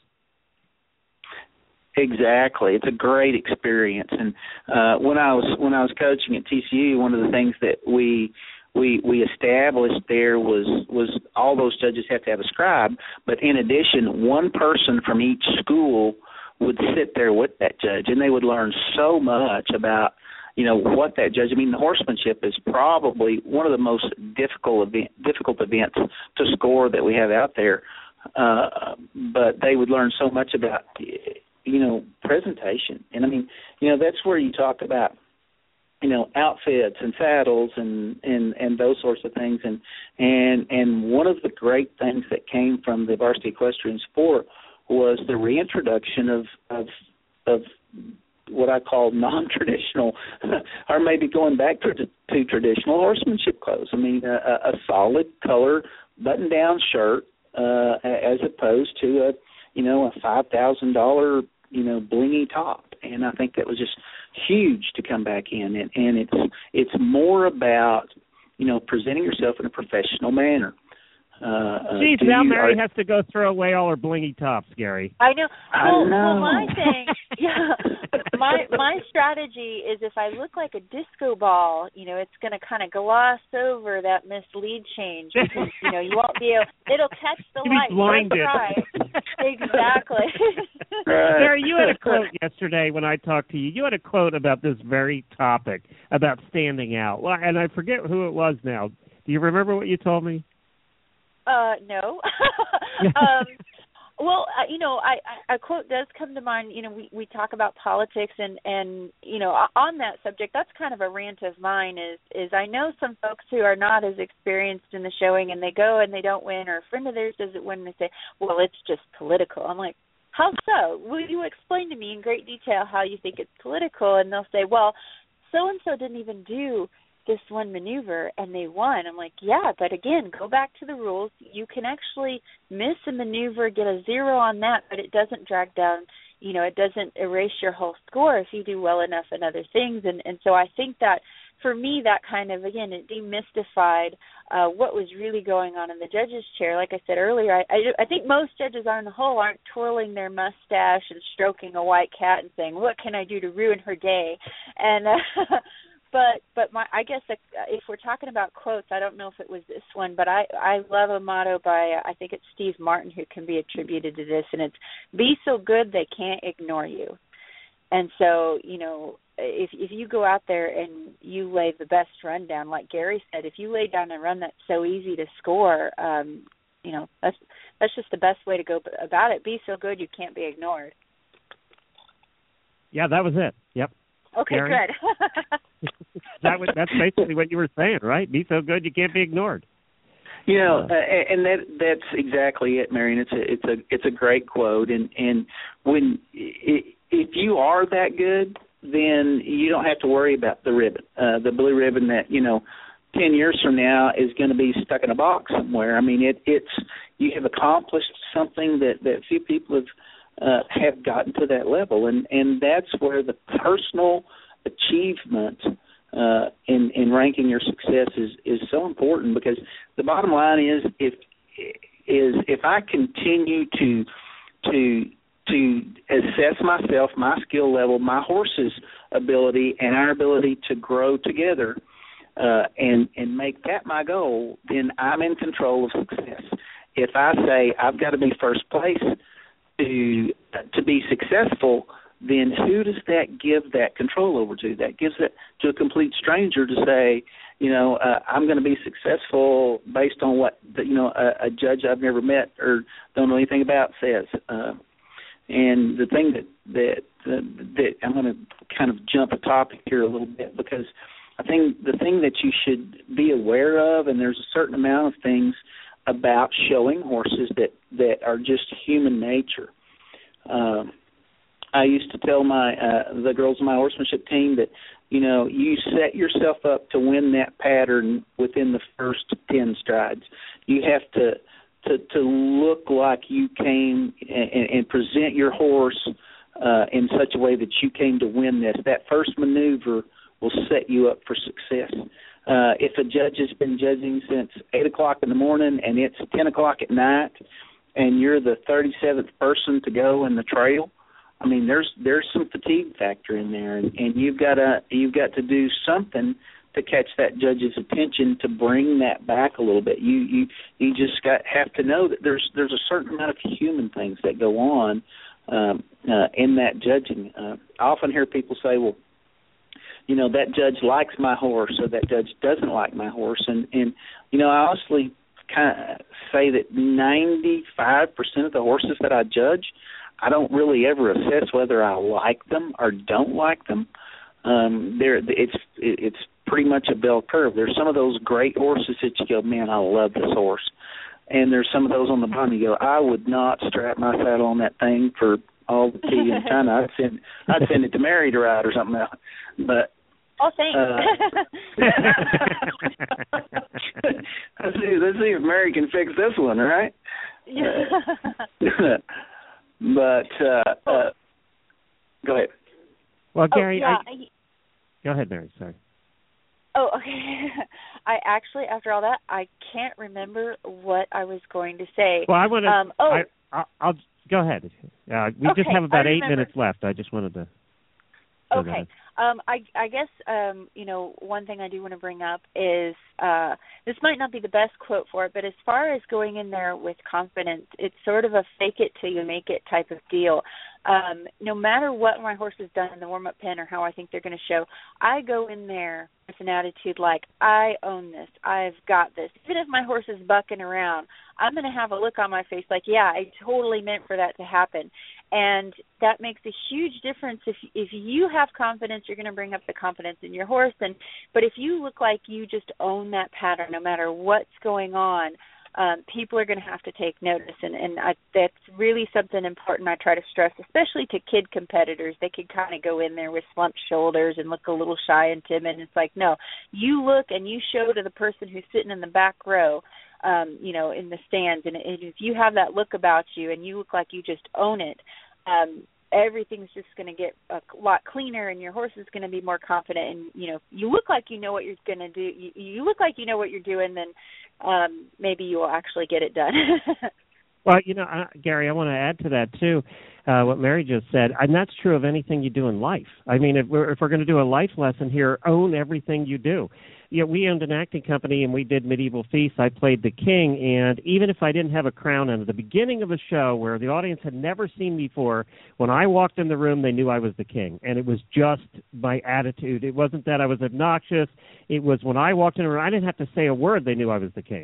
Exactly, it's a great experience. And uh, when I was when I was coaching at T C U, one of the things that we we we established there was was all those judges have to have a scribe, but in addition, one person from each school would sit there with that judge, and they would learn so much about, you know, what that judge. I mean, the horsemanship is probably one of the most difficult event, difficult events to score that we have out there. Uh, but they would learn so much about, you know, presentation. And I mean, you know, that's where you talk about, you know, outfits and saddles and, and, and those sorts of things. And, and and one of the great things that came from the varsity equestrian sport was the reintroduction of of, of what I call non-traditional, or maybe going back to, to traditional horsemanship clothes. I mean, a, a solid color button-down shirt uh, as opposed to a, you know, a five thousand dollars, you know, blingy top. And I think that was just huge to come back in. And, and it's it's more about, you know, presenting yourself in a professional manner. Uh, Geez, uh, now you, Mary are, has to go throw away all her blingy tops, Gary. I know. I Well, know. well, my thing, yeah, my my strategy is if I look like a disco ball, you know, it's going to kind of gloss over that missed lead change because, you know, you won't be able, it'll catch the You'll light. be blinded. Right. Exactly. Right. Gary, you had a quote yesterday when I talked to you. You had a quote about this very topic, about standing out. Well, and I forget who it was now. Do you remember what you told me? Uh, no. um, well, uh, you know, I, I, a quote does come to mind. You know, we, we talk about politics, and, and you know, on that subject, that's kind of a rant of mine. Is is I know some folks who are not as experienced in the showing, and they go and they don't win, or a friend of theirs doesn't win, and they say, "Well, it's just political." I'm like, "How so? Will you explain to me in great detail how you think it's political?" And they'll say, "Well, so and so didn't even do this one maneuver and they won." I'm like, yeah, but again, go back to the rules. You can actually miss a maneuver, get a zero on that, but it doesn't drag down, you know, it doesn't erase your whole score if you do well enough in other things. And, and so I think that for me, that kind of, again, it demystified uh, what was really going on in the judges' chair. Like I said earlier, I, I, I think most judges on the whole aren't twirling their mustache and stroking a white cat and saying, what can I do to ruin her day? And uh, But but my I guess if we're talking about quotes, I don't know if it was this one, but I, I love a motto by, I think it's Steve Martin who can be attributed to this, and it's, be so good they can't ignore you. And so, you know, if if you go out there and you lay the best run down, like Gary said, if you lay down a run that's so easy to score, um, you know, that's that's just the best way to go about it. Be so good you can't be ignored. Yeah, that was it. Yep. Okay, Gary? good. that was, that's basically what you were saying, right? Be so good you can't be ignored. You know, uh, and that that's exactly it, Marion. It's a it's a it's a great quote, and and when if you are that good, then you don't have to worry about the ribbon, uh, the blue ribbon that you know, ten years from now is going to be stuck in a box somewhere. I mean, it it's you have accomplished something that that few people have uh, have gotten to that level, and and that's where the personal achievement Uh, in, in ranking your success is, is so important, because the bottom line is if is if I continue to to to assess myself, my skill level, my horse's ability, and our ability to grow together, uh, and and make that my goal, then I'm in control of success. If I say I've got to be first place to to be successful, then who does that give that control over to? That gives it to a complete stranger to say, you know, uh, I'm going to be successful based on what, the, you know, a, a judge I've never met or don't know anything about says. Uh, and the thing that, that, uh, that I'm going to kind of jump a topic here a little bit, because I think the thing that you should be aware of, and there's a certain amount of things about showing horses that, that are just human nature. Um, I used to tell my uh, the girls on my horsemanship team that, you know, you set yourself up to win that pattern within the first ten strides. You have to to, to look like you came and, and present your horse uh, in such a way that you came to win this. That first maneuver will set you up for success. Uh, if a judge has been judging since eight o'clock in the morning and it's ten o'clock at night, and you're the thirty-seventh person to go in the trail, I mean, there's there's some fatigue factor in there, and, and you've got to you've got to do something to catch that judge's attention to bring that back a little bit. You you you just got have to know that there's there's a certain amount of human things that go on um, uh, in that judging. Uh, I often hear people say, well, you know, that judge likes my horse, or that judge doesn't like my horse, and and you know, I honestly kind of say that ninety-five percent of the horses that I judge, I don't really ever assess whether I like them or don't like them. Um, there, it's it's pretty much a bell curve. There's some of those great horses that you go, man, I love this horse, and there's some of those on the bottom you go, I would not strap my saddle on that thing for all the tea in China. I'd send I'd send it to Mary to ride or something else. But oh, thanks. Uh, let's see, let's see if Mary can fix this one, right? Uh, But uh, uh, go ahead. Well, Gary, oh, yeah. I, go ahead, Mary. Sorry. Oh, okay. I actually, after all that, I can't remember what I was going to say. Well, I want to. Um, oh, I, I'll, I'll go ahead. Uh, we okay, just have about I eight remember. minutes left. I just wanted to. Okay. Um, I, I guess, um, you know, one thing I do want to bring up is uh, this might not be the best quote for it, but as far as going in there with confidence, it's sort of a fake it till you make it type of deal. Um, no matter what my horse has done in the warm-up pen or how I think they're going to show, I go in there with an attitude like, I own this. I've got this. Even if my horse is bucking around, I'm going to have a look on my face like, yeah, I totally meant for that to happen. And that makes a huge difference. If if you have confidence, you're going to bring up the confidence in your horse. And but if you look like you just own that pattern, no matter what's going on, um, people are going to have to take notice. And, and I, that's really something important I try to stress, especially to kid competitors. They can kind of go in there with slumped shoulders and look a little shy and timid. And it's like, no, you look and you show to the person who's sitting in the back row, um, you know, in the stands. And if you have that look about you and you look like you just own it, um, everything's just going to get a lot cleaner, and your horse is going to be more confident. And you know, you look like you know what you're going to do. You, you look like you know what you're doing. Then um, maybe you will actually get it done. Well, you know, uh, Gary, I want to add to that too. Uh, what Mary just said, and that's true of anything you do in life. I mean, if we're if we're going to do a life lesson here, own everything you do. You know, we owned an acting company and we did medieval feasts. I played the king, and even if I didn't have a crown on at the beginning of a show where the audience had never seen me before, when I walked in the room, they knew I was the king, and it was just my attitude. It wasn't that I was obnoxious. It was when I walked in the room, I didn't have to say a word. They knew I was the king.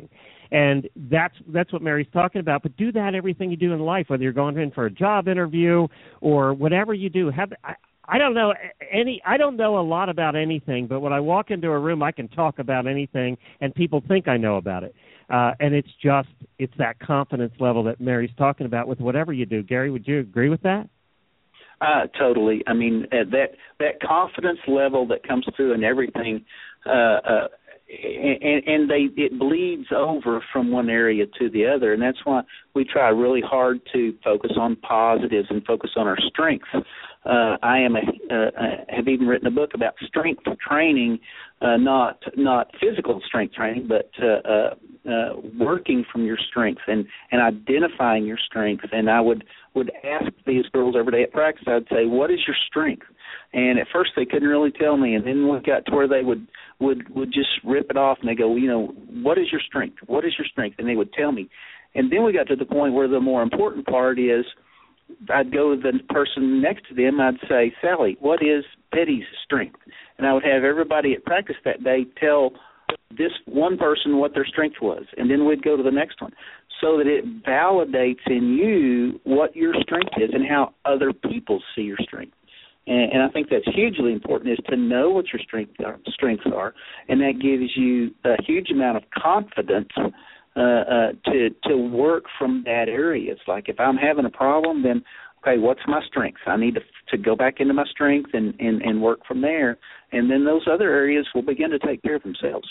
And that's that's what Mary's talking about. But do that everything you do in life, whether you're going in for a job interview or whatever you do. Have I, I don't know any. I don't know a lot about anything, but when I walk into a room, I can talk about anything, and people think I know about it. Uh, and it's just it's that confidence level that Mary's talking about with whatever you do. Gary, would you agree with that? Uh, totally. I mean, uh, that that confidence level that comes through in everything, uh, uh, and, and they it bleeds over from one area to the other, and that's why we try really hard to focus on positives and focus on our strengths. Uh, I am a, uh, I have even written a book about strength training, uh, not not physical strength training, but uh, uh, uh, working from your strengths and, and identifying your strengths. And I would, would ask these girls every day at practice, I'd say, what is your strength? And at first they couldn't really tell me, and then we got to where they would, would, would just rip it off, and they go, well, you know, what is your strength? What is your strength? And they would tell me. And then we got to the point where the more important part is, I'd go to the person next to them, I'd say, Sally, what is Betty's strength? And I would have everybody at practice that day tell this one person what their strength was, and then we'd go to the next one, so that it validates in you what your strength is and how other people see your strength. And, and I think that's hugely important, is to know what your strength are, strengths are, and that gives you a huge amount of confidence uh, uh, to to work from that area. It's like if I'm having a problem, then okay, what's my strengths? I need to to go back into my strength and, and, and work from there, and then those other areas will begin to take care of themselves.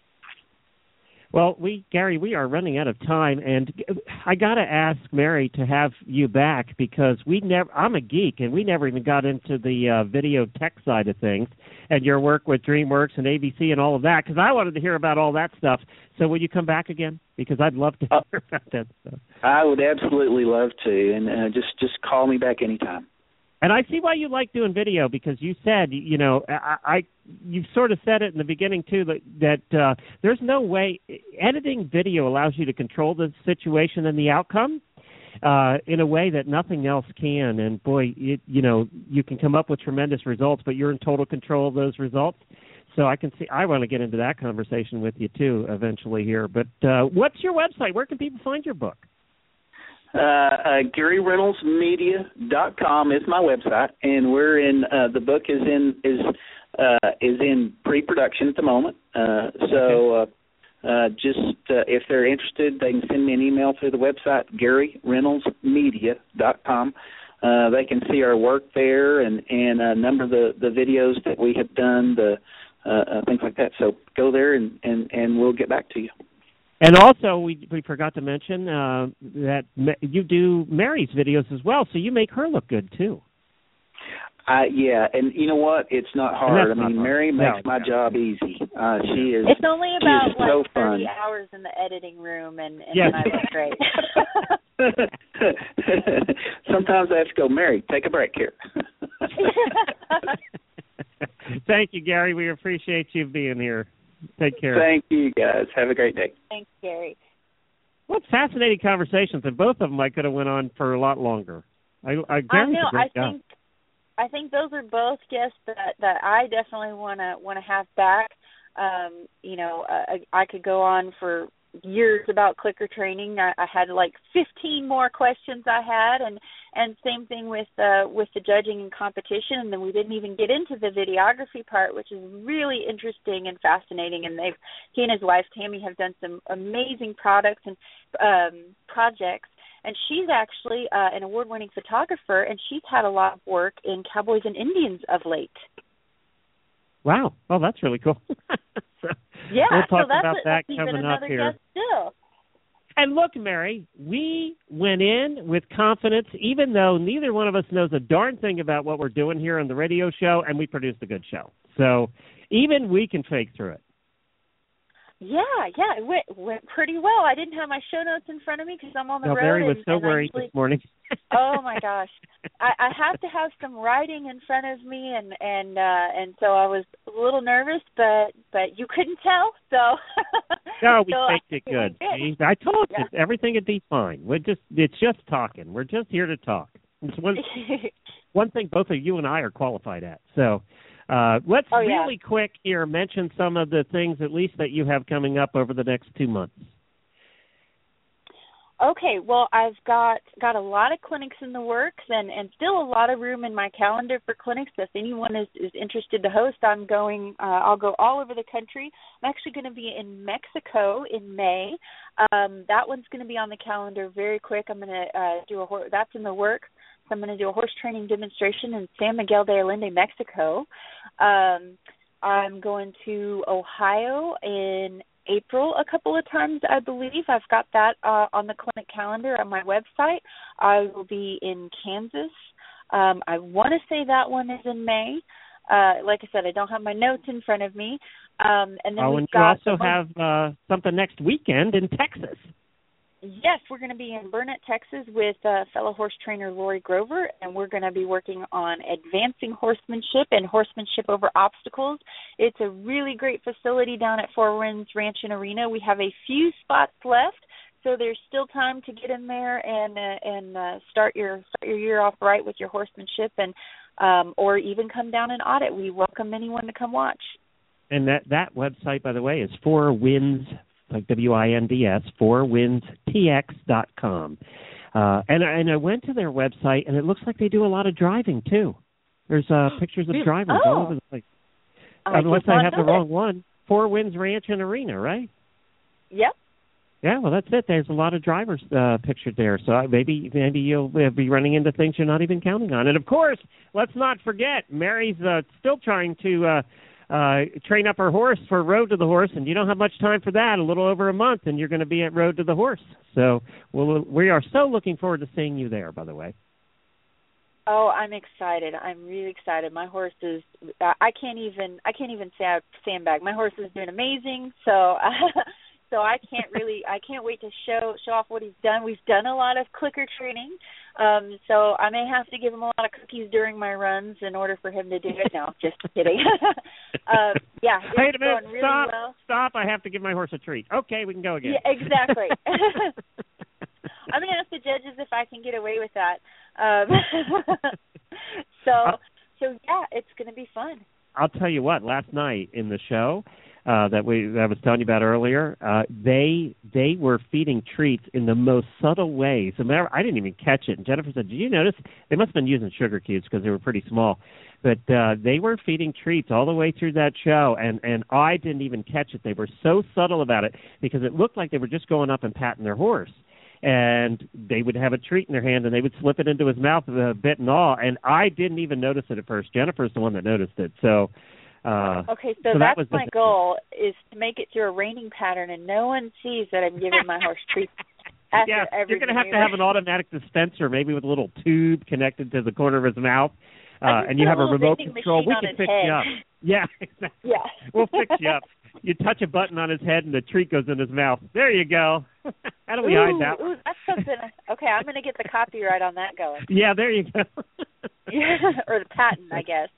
Well, we, Gary, we are running out of time, and I got to ask Mary to have you back because we never. I'm a geek, and we never even got into the uh, video tech side of things and your work with DreamWorks and A B C and all of that, because I wanted to hear about all that stuff. So will you come back again? Because I'd love to hear about that stuff. I would absolutely love to, and uh, just just call me back anytime. And I see why you like doing video, because you said, you know, I, I you sort of said it in the beginning too, that that uh, there's no way editing video allows you to control the situation and the outcome uh, in a way that nothing else can. And boy, it, you know, you can come up with tremendous results, but you're in total control of those results. So I can see I want to get into that conversation with you too eventually here. But uh, what's your website? Where can people find your book? Uh, uh, Gary Reynolds Media dot com is my website, and we're in. Uh, the book is in is uh, is in pre-production at the moment. Uh, so uh, uh, just uh, if they're interested, they can send me an email through the website Gary Reynolds Media dot com. Uh, they can see our work there and and a number of the, the videos that we have done, the uh, uh, things like that. So go there and, and, and we'll get back to you. And also, we we forgot to mention uh, that you do Mary's videos as well, so you make her look good, too. Uh, yeah, and you know what? It's not hard. I mean, hard. Mary makes no, my no. job easy. Uh, she is It's only about she is like so thirty fun. hours in the editing room, and, and yes. then I look great. Sometimes I have to go, Mary, take a break here. Thank you, Gary. We appreciate you being here. Take care. Thank you, guys. Have a great day. Thanks, Gary. What fascinating conversations, and both of them I could have went on for a lot longer. I, I, I Gary's know. a great I guy. think I think those are both guests that that I definitely want to want to have back. Um, you know, uh, I, I could go on for years about clicker training. I, I had like fifteen more questions I had, and and same thing with uh, with the judging and competition. And then we didn't even get into the videography part, which is really interesting and fascinating. And they've he and his wife Tammy have done some amazing products and um, projects. And she's actually uh, an award-winning photographer, and she's had a lot of work in Cowboys and Indians of late. Wow. Oh, that's really cool. so yeah, we'll talk so that's, about a, that that's even coming another up here. guest still. And look, Mary, we went in with confidence, even though neither one of us knows a darn thing about what we're doing here on the radio show, and we produced a good show. So even we can fake through it. Yeah, yeah, it went, went pretty well. I didn't have my show notes in front of me because I'm on the no, road. Mary was and, so and worried usually, this morning. oh my gosh, I, I have to have some writing in front of me, and and uh, and so I was a little nervous, but but you couldn't tell, so. No, we so faked it good. See, I told you yeah. everything would be fine. We're just it's just talking. We're just here to talk. It's one one thing both of you and I are qualified at. So. Uh, let's oh, yeah. really quick here mention some of the things, at least, that you have coming up over the next two months. Okay, well, I've got got a lot of clinics in the works, and, and still a lot of room in my calendar for clinics. If anyone is, is interested to host, I'm going. Uh, I'll go all over the country. I'm actually going to be in Mexico in May. Um, that one's going to be on the calendar very quick. I'm going to uh, do a horse. That's in the works. So I'm going to do a horse training demonstration in San Miguel de Allende, Mexico. Um, I'm going to Ohio in April a couple of times, I believe. I've got that uh, on the clinic calendar on my website. I will be in Kansas. Um, I want to say that one is in May. Uh, like I said, I don't have my notes in front of me. Um, and then oh, we've and got you also have uh, something next weekend in Texas. Yes, we're going to be in Burnett, Texas with uh, fellow horse trainer Lori Grover, and we're going to be working on advancing horsemanship and horsemanship over obstacles. It's a really great facility down at Four Winds Ranch and Arena. We have a few spots left, so there's still time to get in there and uh, and uh, start your start your year off right with your horsemanship, and um, or even come down and audit. We welcome anyone to come watch. And that, that website, by the way, is Four Winds, like W I N D S, four winds T X dot com. Uh, and, and I went to their website, and it looks like they do a lot of driving, too. There's uh, pictures of drivers oh. all over the place. I Unless I have the it. wrong one. Four Winds Ranch and Arena, right? Yep. Yeah, well, that's it. There's a lot of drivers uh, pictured there. So maybe maybe you'll uh, be running into things you're not even counting on. And, of course, let's not forget, Mary's uh, still trying to uh, uh, train up her horse for Road to the Horse, and you don't have much time for that, a little over a month, and you're going to be at Road to the Horse. So we'll, we are so looking forward to seeing you there, by the way. Oh, I'm excited. I'm really excited. My horse is I can't even I can't even say I sandbag. My horse is doing amazing. So uh, so I can't really I can't wait to show show off what he's done. We've done a lot of clicker training. Um, so I may have to give him a lot of cookies during my runs in order for him to do it. No, just kidding. uh, yeah, it's Wait a minute. going really Stop. well. Stop. I have to give my horse a treat. Okay, we can go again. Yeah, exactly. I'm going to ask the judges if I can get away with that. Um, so, so yeah, it's going to be fun. I'll tell you what. Last night in the show uh, that we that I was telling you about earlier, uh, they they were feeding treats in the most subtle ways. And I didn't even catch it. And Jennifer said, "Did you notice? They must have been using sugar cubes because they were pretty small." But uh, they were feeding treats all the way through that show, and, and I didn't even catch it. They were so subtle about it because it looked like they were just going up and patting their horse. And they would have a treat in their hand, and they would slip it into his mouth with a bit and all. And I didn't even notice it at first. Jennifer's the one that noticed it. So, uh, okay, so, so that's that was my the, goal, is to make it through a raining pattern, and no one sees that I'm giving my horse treats after yeah, every you're going to have to maneuver. have an automatic dispenser, maybe with a little tube connected to the corner of his mouth. Uh, and you a have a remote vending control. We on can his fix head. you up. Yeah, exactly. Yeah. We'll fix you up. You touch a button on his head, and the treat goes in his mouth. There you go. How do we ooh, hide that? Ooh, that's something. Okay, I'm going to get the copyright on that going. Yeah, there you go. Yeah, or the patent, I guess.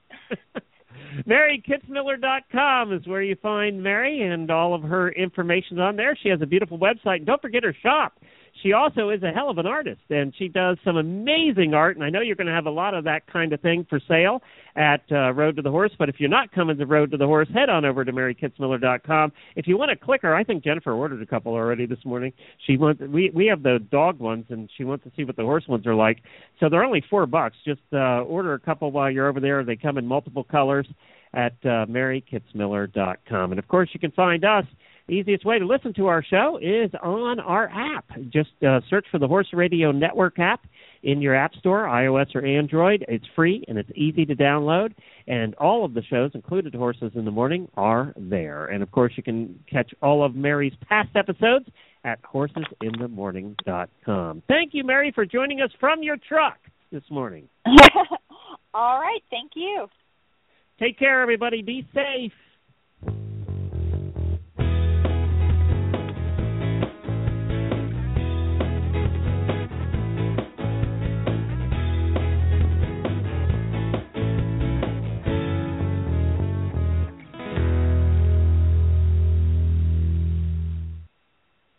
Mary Kitzmiller dot com is where you find Mary, and all of her information on there. She has a beautiful website. And don't forget her shop. She also is a hell of an artist, and she does some amazing art, and I know you're going to have a lot of that kind of thing for sale at uh, Road to the Horse, but if you're not coming to Road to the Horse, head on over to Mary Kitzmiller dot com. If you want a clicker, I think Jennifer ordered a couple already this morning. She wants, we, we have the dog ones, and she wants to see what the horse ones are like. So they're only four bucks. Just uh, order a couple while you're over there. They come in multiple colors at uh, Mary Kitzmiller dot com. And, of course, you can find us. The easiest way to listen to our show is on our app. Just uh, search for the Horse Radio Network app in your app store, iOS or Android. It's free and it's easy to download. And all of the shows, included Horses in the Morning, are there. And, of course, you can catch all of Mary's past episodes at horses in the morning dot com. Thank you, Mary, for joining us from your truck this morning. All right. Thank you. Take care, everybody. Be safe.